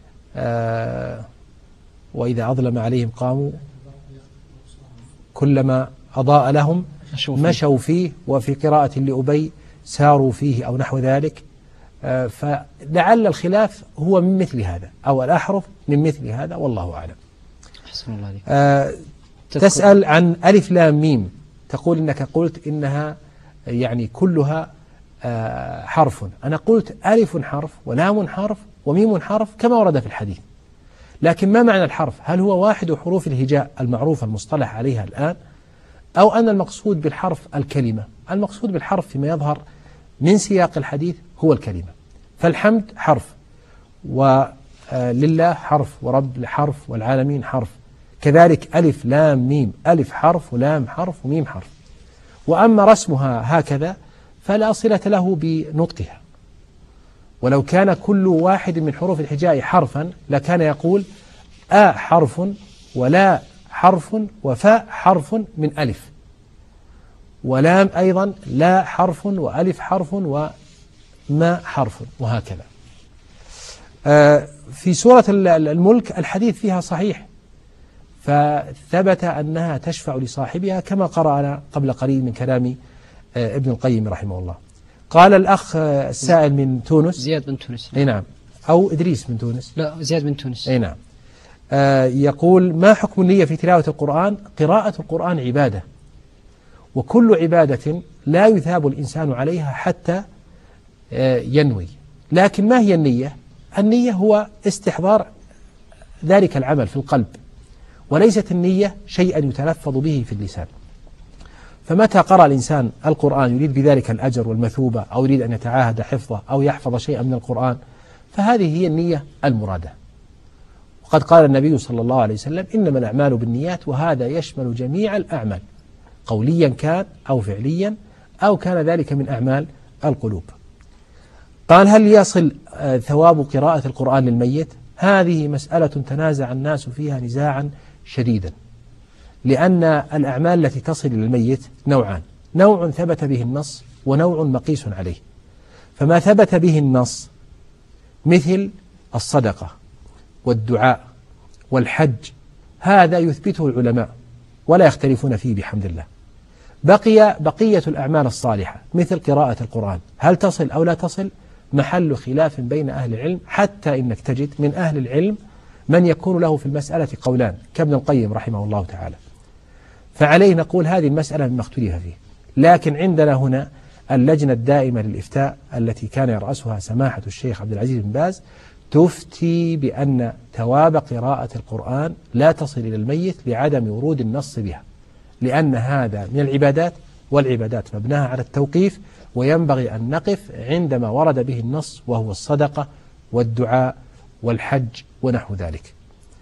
وإذا أظلم عليهم قاموا كلما أضاء لهم مشوا فيه، وفي قراءة لأبي ساروا فيه أو نحو ذلك. فلعل الخلاف هو من مثل هذا أو الأحرف من مثل هذا، والله أعلم. حسن الله عليك. آه تسأل عن ألف لام ميم، تقول إنك قلت إنها يعني كلها آه حرف، أنا قلت ألف حرف ولام حرف وميم حرف كما ورد في الحديث، لكن ما معنى الحرف؟ هل هو واحد حروف الهجاء المعروفة المصطلح عليها الآن، أو أن المقصود بالحرف الكلمة؟ المقصود بالحرف فيما يظهر من سياق الحديث هو الكلمة، فالحمد حرف، ولله حرف، ورب حرف، والعالمين حرف، كذلك ألف لام ميم، ألف حرف ولام حرف وميم حرف. وأما رسمها هكذا فلا صلة له بنطقها، ولو كان كل واحد من حروف الهجاء حرفا لكان يقول آ حرف ولا حرف وفاء حرف من ألف، ولام أيضا لا حرف وألف حرف وما حرف، وهكذا. آه في سورة الملك الحديث فيها صحيح، فثبت أنها تشفع لصاحبها كما قرأنا قبل قليل من كلام آه ابن القيم رحمه الله. قال الأخ السائل من تونس، زياد بن تونس، أي نعم، أو إدريس من تونس، لا زياد بن تونس، أي نعم، آه يقول ما حكم النية في تلاوة القرآن؟ قراءة القرآن عبادة، وكل عبادة لا يثاب الإنسان عليها حتى آه ينوي. لكن ما هي النية؟ النية هو استحضار ذلك العمل في القلب، وليست النية شيئا يتلفظ به في اللسان. فمتى قرأ الإنسان القرآن يريد بذلك الأجر والمثوبة، أو يريد أن يتعاهد حفظه أو يحفظ شيئا من القرآن، فهذه هي النية المرادة. وقد قال النبي صلى الله عليه وسلم إنما الأعمال بالنيات، وهذا يشمل جميع الأعمال قوليا كان أو فعليا أو كان ذلك من أعمال القلوب. قال هل يصل ثواب قراءة القرآن للميت؟ هذه مسألة تنازع الناس فيها نزاعا شديدا، لأن الأعمال التي تصل إلى الميت نوعان، نوع ثبت به النص ونوع مقيس عليه. فما ثبت به النص مثل الصدقة والدعاء والحج، هذا يثبته العلماء ولا يختلفون فيه بحمد الله. بقي بقية الأعمال الصالحة مثل قراءة القرآن، هل تصل أو لا تصل؟ محل خلاف بين أهل العلم، حتى إنك تجد من أهل العلم من يكون له في المسألة قولان كابن القيم رحمه الله تعالى. فعليه نقول هذه المسألة مما اختلف فيه. لكن عندنا هنا اللجنة الدائمة للإفتاء التي كان يرأسها سماحة الشيخ عبد العزيز بن باز تفتي بأن ثواب قراءة القرآن لا تصل إلى الميت لعدم ورود النص بها، لأن هذا من العبادات، والعبادات مبناها على التوقيف، وينبغي أن نقف عندما ورد به النص وهو الصدقة والدعاء والحج ونحو ذلك.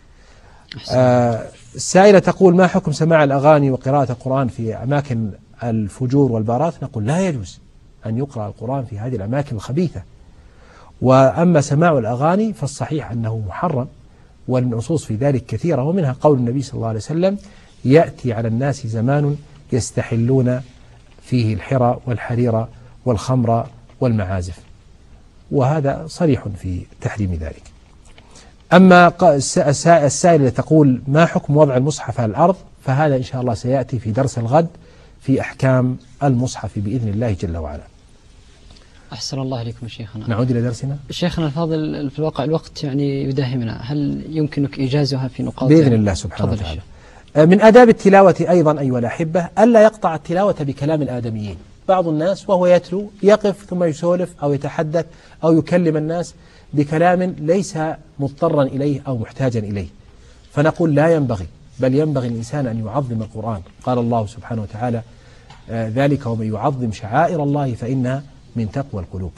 آه السائلة تقول ما حكم سماع الأغاني وقراءة القرآن في أماكن الفجور والبارات؟ نقول لا يجوز أن يقرأ القرآن في هذه الأماكن الخبيثة. وأما سماع الأغاني فالصحيح أنه محرم، والنصوص في ذلك كثيرة، ومنها قول النبي صلى الله عليه وسلم يأتي على الناس زمان يستحلون فيه الحرى والحرير والخمر والمعازف، وهذا صريح في تحريم ذلك. أما السائلة تقول ما حكم وضع المصحف على الأرض؟ فهذا إن شاء الله سيأتي في درس الغد في أحكام المصحف بإذن الله جل وعلا. أحسن الله إليكم شيخنا. نعود إلى درسنا. شيخنا الفاضل، في الواقع الوقت يعني يداهمنا، هل يمكنك إيجازها في نقاط؟ بإذن الله سبحانه وتعالى. من آداب التلاوة أيضا أيها الأحبة ألا يقطع التلاوة بكلام الآدميين. بعض الناس وهو يتلو يقف ثم يسولف أو يتحدث أو يكلم الناس بكلام ليس مضطرا إليه أو محتاجا إليه، فنقول لا ينبغي، بل ينبغي الإنسان أن يعظم القرآن. قال الله سبحانه وتعالى آه ذلك ومن يعظم شعائر الله فإنها من تقوى القلوب.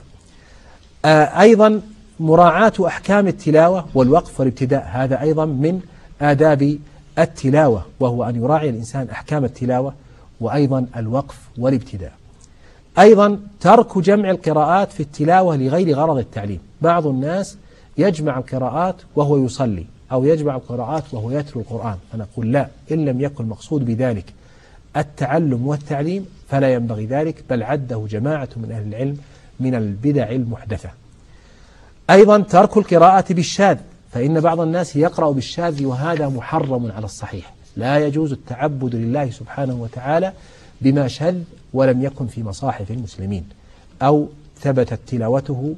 آه أيضا مراعاة أحكام التلاوة والوقف والابتداء، هذا أيضا من آداب التلاوة، وهو أن يراعي الإنسان أحكام التلاوة وأيضا الوقف والابتداء. أيضا ترك جمع القراءات في التلاوة لغير غرض التعليم. بعض الناس يجمع القراءات وهو يصلي أو يجمع القراءات وهو يتلو القرآن، فنقول لا، إن لم يكن المقصود بذلك التعلم والتعليم فلا ينبغي ذلك، بل عده جماعة من أهل العلم من البدع المحدثة. أيضا ترك القراءة بالشاذ، فإن بعض الناس يقرأ بالشاذ وهذا محرم على الصحيح. لا يجوز التعبد لله سبحانه وتعالى بما شذ ولم يكن في مصاحف المسلمين أو ثبتت تلاوته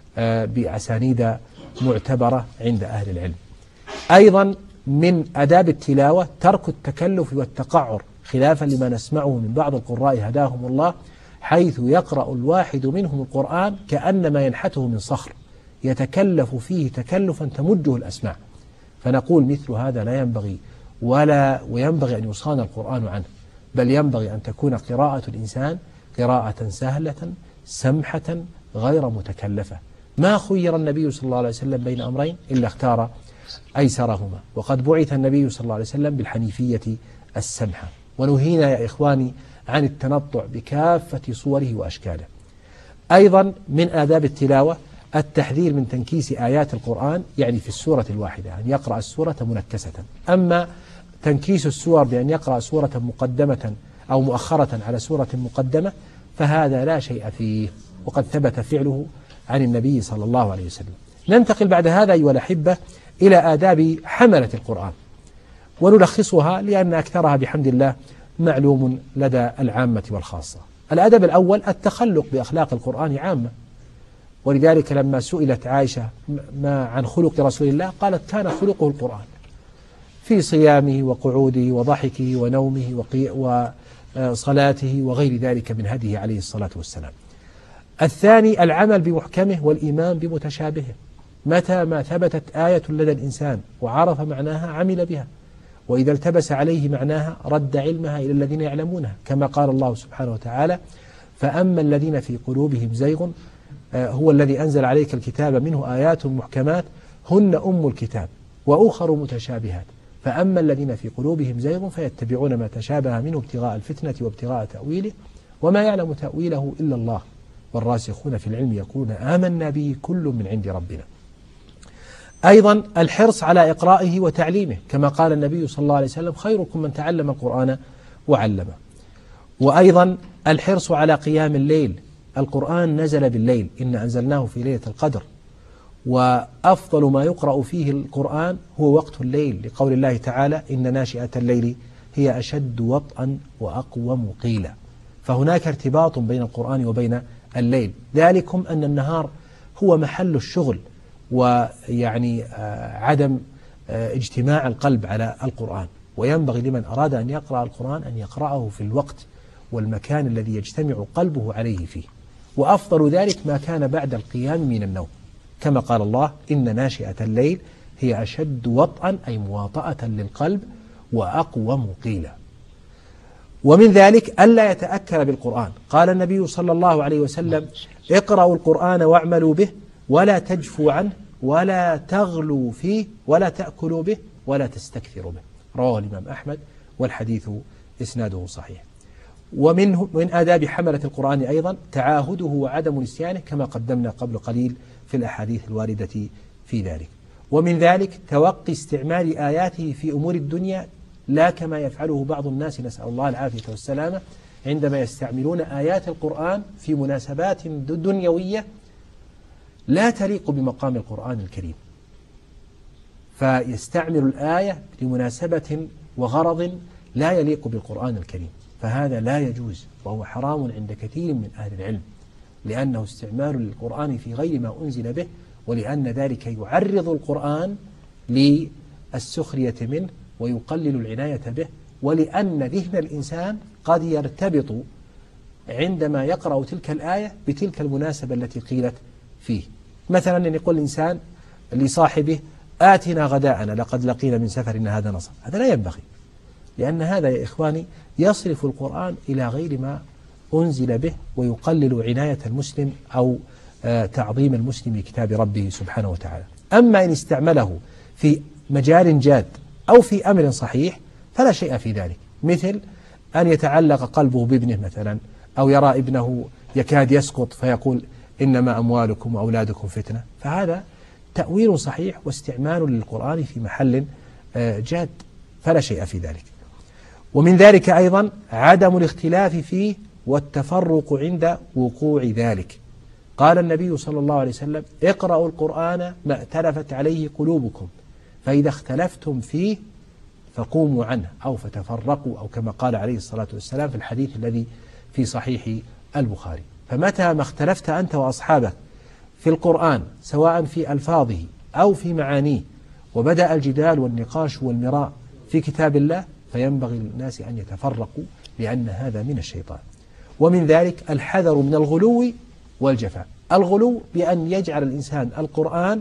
بأسانيد معتبرة عند أهل العلم. أيضا من أداب التلاوة ترك التكلف والتقعر، خلافا لما نسمعه من بعض القراء هداهم الله، حيث يقرأ الواحد منهم القرآن كأنما ينحته من صخر، يتكلف فيه تكلفا تمده الأسماع. فنقول مثل هذا لا ينبغي، ولا وينبغي أن يصان القرآن عنه، بل ينبغي أن تكون قراءة الإنسان قراءة سهلة سمحة غير متكلفة. ما خير النبي صلى الله عليه وسلم بين أمرين إلا اختار أيسرهما، وقد بعث النبي صلى الله عليه وسلم بالحنيفية السمحة. ونهينا يا إخواني عن التنطع بكافة صوره وأشكاله. أيضا من آداب التلاوة التحذير من تنكيس آيات القرآن، يعني في السورة الواحدة أن يقرأ السورة منكسة. أما تنكيس السور بأن يقرأ سورة مقدمة أو مؤخرة على سورة مقدمة فهذا لا شيء فيه، وقد ثبت فعله عن النبي صلى الله عليه وسلم. ننتقل بعد هذا أيها الأحبة إلى آداب حملة القرآن، ونلخصها لأن أكثرها بحمد الله معلوم لدى العامة والخاصة. الأدب الأول التخلق بأخلاق القرآن عامة، ولذلك لما سئلت عائشة ما عن خلق رسول الله قالت كان خلقه القرآن في صيامه وقعوده وضحكه ونومه وصلاته وغير ذلك من هديه عليه الصلاة والسلام. الثاني العمل بمحكمه والإيمان بمتشابهه، متى ما ثبتت آية لدى الإنسان وعرف معناها عمل بها، وإذا التبس عليه معناها رد علمها إلى الذين يعلمونها، كما قال الله سبحانه وتعالى فأما الذين في قلوبهم زيغ هو الذي أنزل عليك الكتاب منه آيات محكمات هن أم الكتاب وأخر متشابهات فأما الذين في قلوبهم زيغ فيتبعون ما تشابه منه ابتغاء الفتنة وابتغاء تأويله وما يعلم تأويله إلا الله والراسخون في العلم يقولون آمنا به كل من عند ربنا. أيضا الحرص على إقرائه وتعليمه، كما قال النبي صلى الله عليه وسلم خيركم من تعلم القرآن وعلمه. وأيضا الحرص على قيام الليل، القرآن نزل بالليل إن أنزلناه في ليلة القدر، وأفضل ما يقرأ فيه القرآن هو وقت الليل، لقول الله تعالى إن ناشئة الليل هي أشد وطئا وأقوم قيلا. فهناك ارتباط بين القرآن وبين الليل، ذلكم أن النهار هو محل الشغل ويعني عدم اجتماع القلب على القرآن، وينبغي لمن أراد أن يقرأ القرآن أن يقرأه في الوقت والمكان الذي يجتمع قلبه عليه فيه، وأفضل ذلك ما كان بعد القيام من النوم، كما قال الله إن ناشئة الليل هي أشد وطئا أي مواطأة للقلب وأقوم قيلا. ومن ذلك ألا يتأكل بالقرآن، قال النبي صلى الله عليه وسلم اقرأوا القرآن واعملوا به ولا تجفوا عنه ولا تغلوا فيه ولا تأكلوا به ولا تستكثروا به، رواه الإمام أحمد والحديث إسناده صحيح. ومنه من آداب حملة القرآن أيضا تعاهده وعدم نسيانه، كما قدمنا قبل قليل في الأحاديث الواردة في ذلك. ومن ذلك توقي استعمال آياته في أمور الدنيا، لا كما يفعله بعض الناس نسأل الله العافية والسلامة عندما يستعملون آيات القرآن في مناسبات دنيوية لا تليق بمقام القرآن الكريم، فيستعمل الآية لمناسبة وغرض لا يليق بالقرآن الكريم، فهذا لا يجوز وهو حرام عند كثير من أهل العلم. لأنه استعمال للقرآن في غير ما أنزل به، ولأن ذلك يعرض القرآن للسخرية منه ويقلل العناية به، ولأن ذهن الإنسان قد يرتبط عندما يقرأ تلك الآية بتلك المناسبة التي قيلت فيه. مثلا أن يقول الإنسان لصاحبه آتنا غداءنا لقد لقينا من سفرنا هذا نصب، هذا لا ينبغي، لأن هذا يا إخواني يصرف القرآن إلى غير ما أنزل به ويقلل عناية المسلم أو تعظيم المسلم لكتاب ربه سبحانه وتعالى. أما إن استعمله في مجال جاد أو في أمر صحيح فلا شيء في ذلك، مثل أن يتعلق قلبه بابنه مثلا، أو يرى ابنه يكاد يسقط فيقول إنما أموالكم وأولادكم فتنة، فهذا تأويل صحيح واستعمال للقرآن في محل جاد، فلا شيء في ذلك. ومن ذلك أيضا عدم الاختلاف فيه والتفرق عند وقوع ذلك. قال النبي صلى الله عليه وسلم: اقرأوا القرآن ما ائتلفت عليه قلوبكم، فإذا اختلفتم فيه فقوموا عنه أو فتفرقوا، أو كما قال عليه الصلاة والسلام في الحديث الذي في صحيح البخاري. فمتى ما اختلفت أنت وأصحابك في القرآن سواء في ألفاظه أو في معانيه، وبدأ الجدال والنقاش والمراء في كتاب الله، فينبغي للناس أن يتفرقوا، لأن هذا من الشيطان. ومن ذلك الحذر من الغلو والجفاء. الغلو بأن يجعل الإنسان القرآن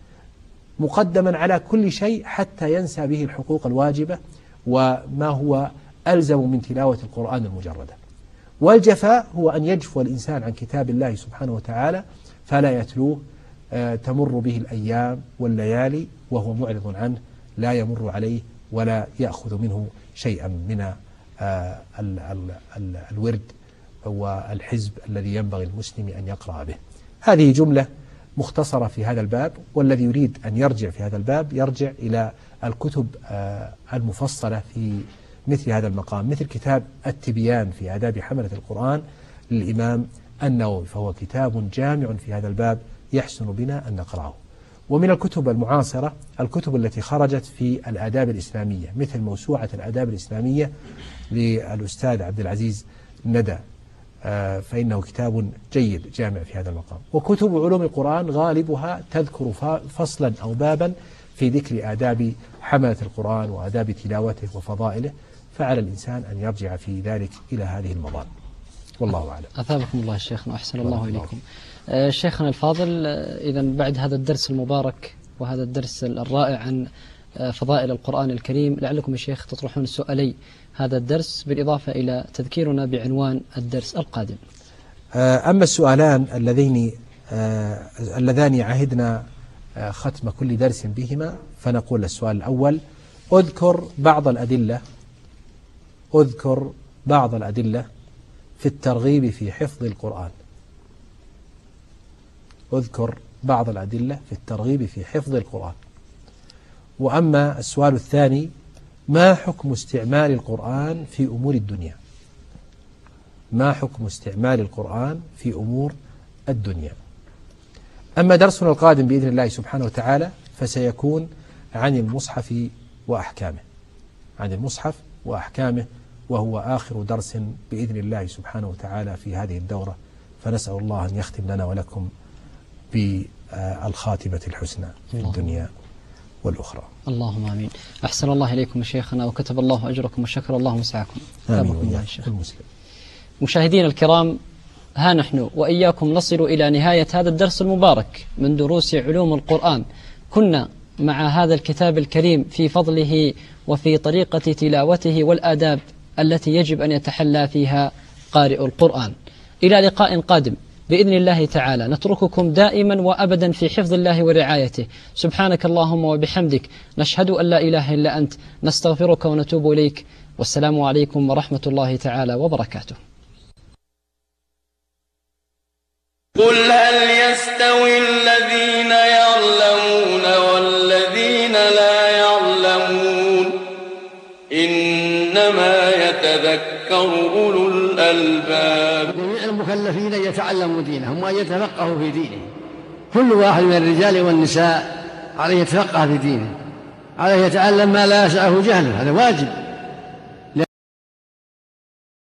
مقدما على كل شيء حتى ينسى به الحقوق الواجبة وما هو ألزم من تلاوة القرآن المجردة. والجفاء هو أن يجفو الإنسان عن كتاب الله سبحانه وتعالى فلا يتلوه، آه تمر به الأيام والليالي وهو معرض عنه، لا يمر عليه ولا يأخذ منه شيئا من آه ال ال ال الورد والحزب الذي ينبغي المسلم أن يقرأ به. هذه جملة مختصرة في هذا الباب، والذي يريد أن يرجع في هذا الباب يرجع إلى الكتب آه المفصلة في مثل هذا المقام، مثل كتاب التبيان في آداب حملة القرآن للإمام النووي، فهو كتاب جامع في هذا الباب يحسن بنا أن نقرأه. ومن الكتب المعاصرة الكتب التي خرجت في الآداب الإسلامية، مثل موسوعة الآداب الإسلامية للأستاذ عبد العزيز ندى، فإنه كتاب جيد جامع في هذا المقام. وكتب علوم القرآن غالبها تذكر فصلا أو بابا في ذكر آداب حملة القرآن وآداب تلاوته وفضائله، فعلى الإنسان أن يرجع في ذلك إلى هذه المضان. والله أعلم. أثابكم الله شيخنا وأحسن الله إليكم. آه شيخنا الفاضل، آه إذا بعد هذا الدرس المبارك وهذا الدرس الرائع عن آه فضائل القرآن الكريم، لعلكم يا شيخ تطرحون سؤالي هذا الدرس بالإضافة إلى تذكيرنا بعنوان الدرس القادم. آه أما السؤالان اللذين آه اللذان عهدنا آه ختم كل درس بهما، فنقول السؤال الأول: أذكر بعض الأدلة أذكر بعض الأدلة في الترغيب في حفظ القرآن. أذكر بعض الأدلة في الترغيب في حفظ القرآن. وأما السؤال الثاني: ما حكم استعمال القرآن في أمور الدنيا؟ ما حكم استعمال القرآن في أمور الدنيا؟ أما درسنا القادم بإذن الله سبحانه وتعالى فسيكون عن المصحف وأحكامه، عن المصحف وأحكامه، وهو آخر درس بإذن الله سبحانه وتعالى في هذه الدورة، فنسأل الله أن يختم لنا ولكم بالخاتمة الحسنى في الدنيا والأخرى. اللهم آمين. أحسن الله إليكم شيخنا وكتب الله أجركم وشكر الله مسعكم. آمين وإياكم المسلم. مشاهدينا الكرام، ها نحن وإياكم نصل إلى نهاية هذا الدرس المبارك من دروس علوم القرآن. كنا مع هذا الكتاب الكريم في فضله وفي طريقة تلاوته والآداب التي يجب أن يتحلى فيها قارئ القرآن. إلى لقاء قادم بإذن الله تعالى، نترككم دائما وأبدا في حفظ الله ورعايته. سبحانك اللهم وبحمدك، نشهد أن لا إله إلا أنت، نستغفرك ونتوب إليك، والسلام عليكم ورحمة الله تعالى وبركاته. قل هل يستوي الذين يعلمون والذين لا يعلمون، إنما يتذكر أولو الألباب. جميع المكلفين يتعلموا دينهم وأن يتفقهوا في دينهم. كل واحد من الرجال والنساء عليه يتفقه في دينه، عليه يتعلم ما لا يسعه جهله، هذا واجب.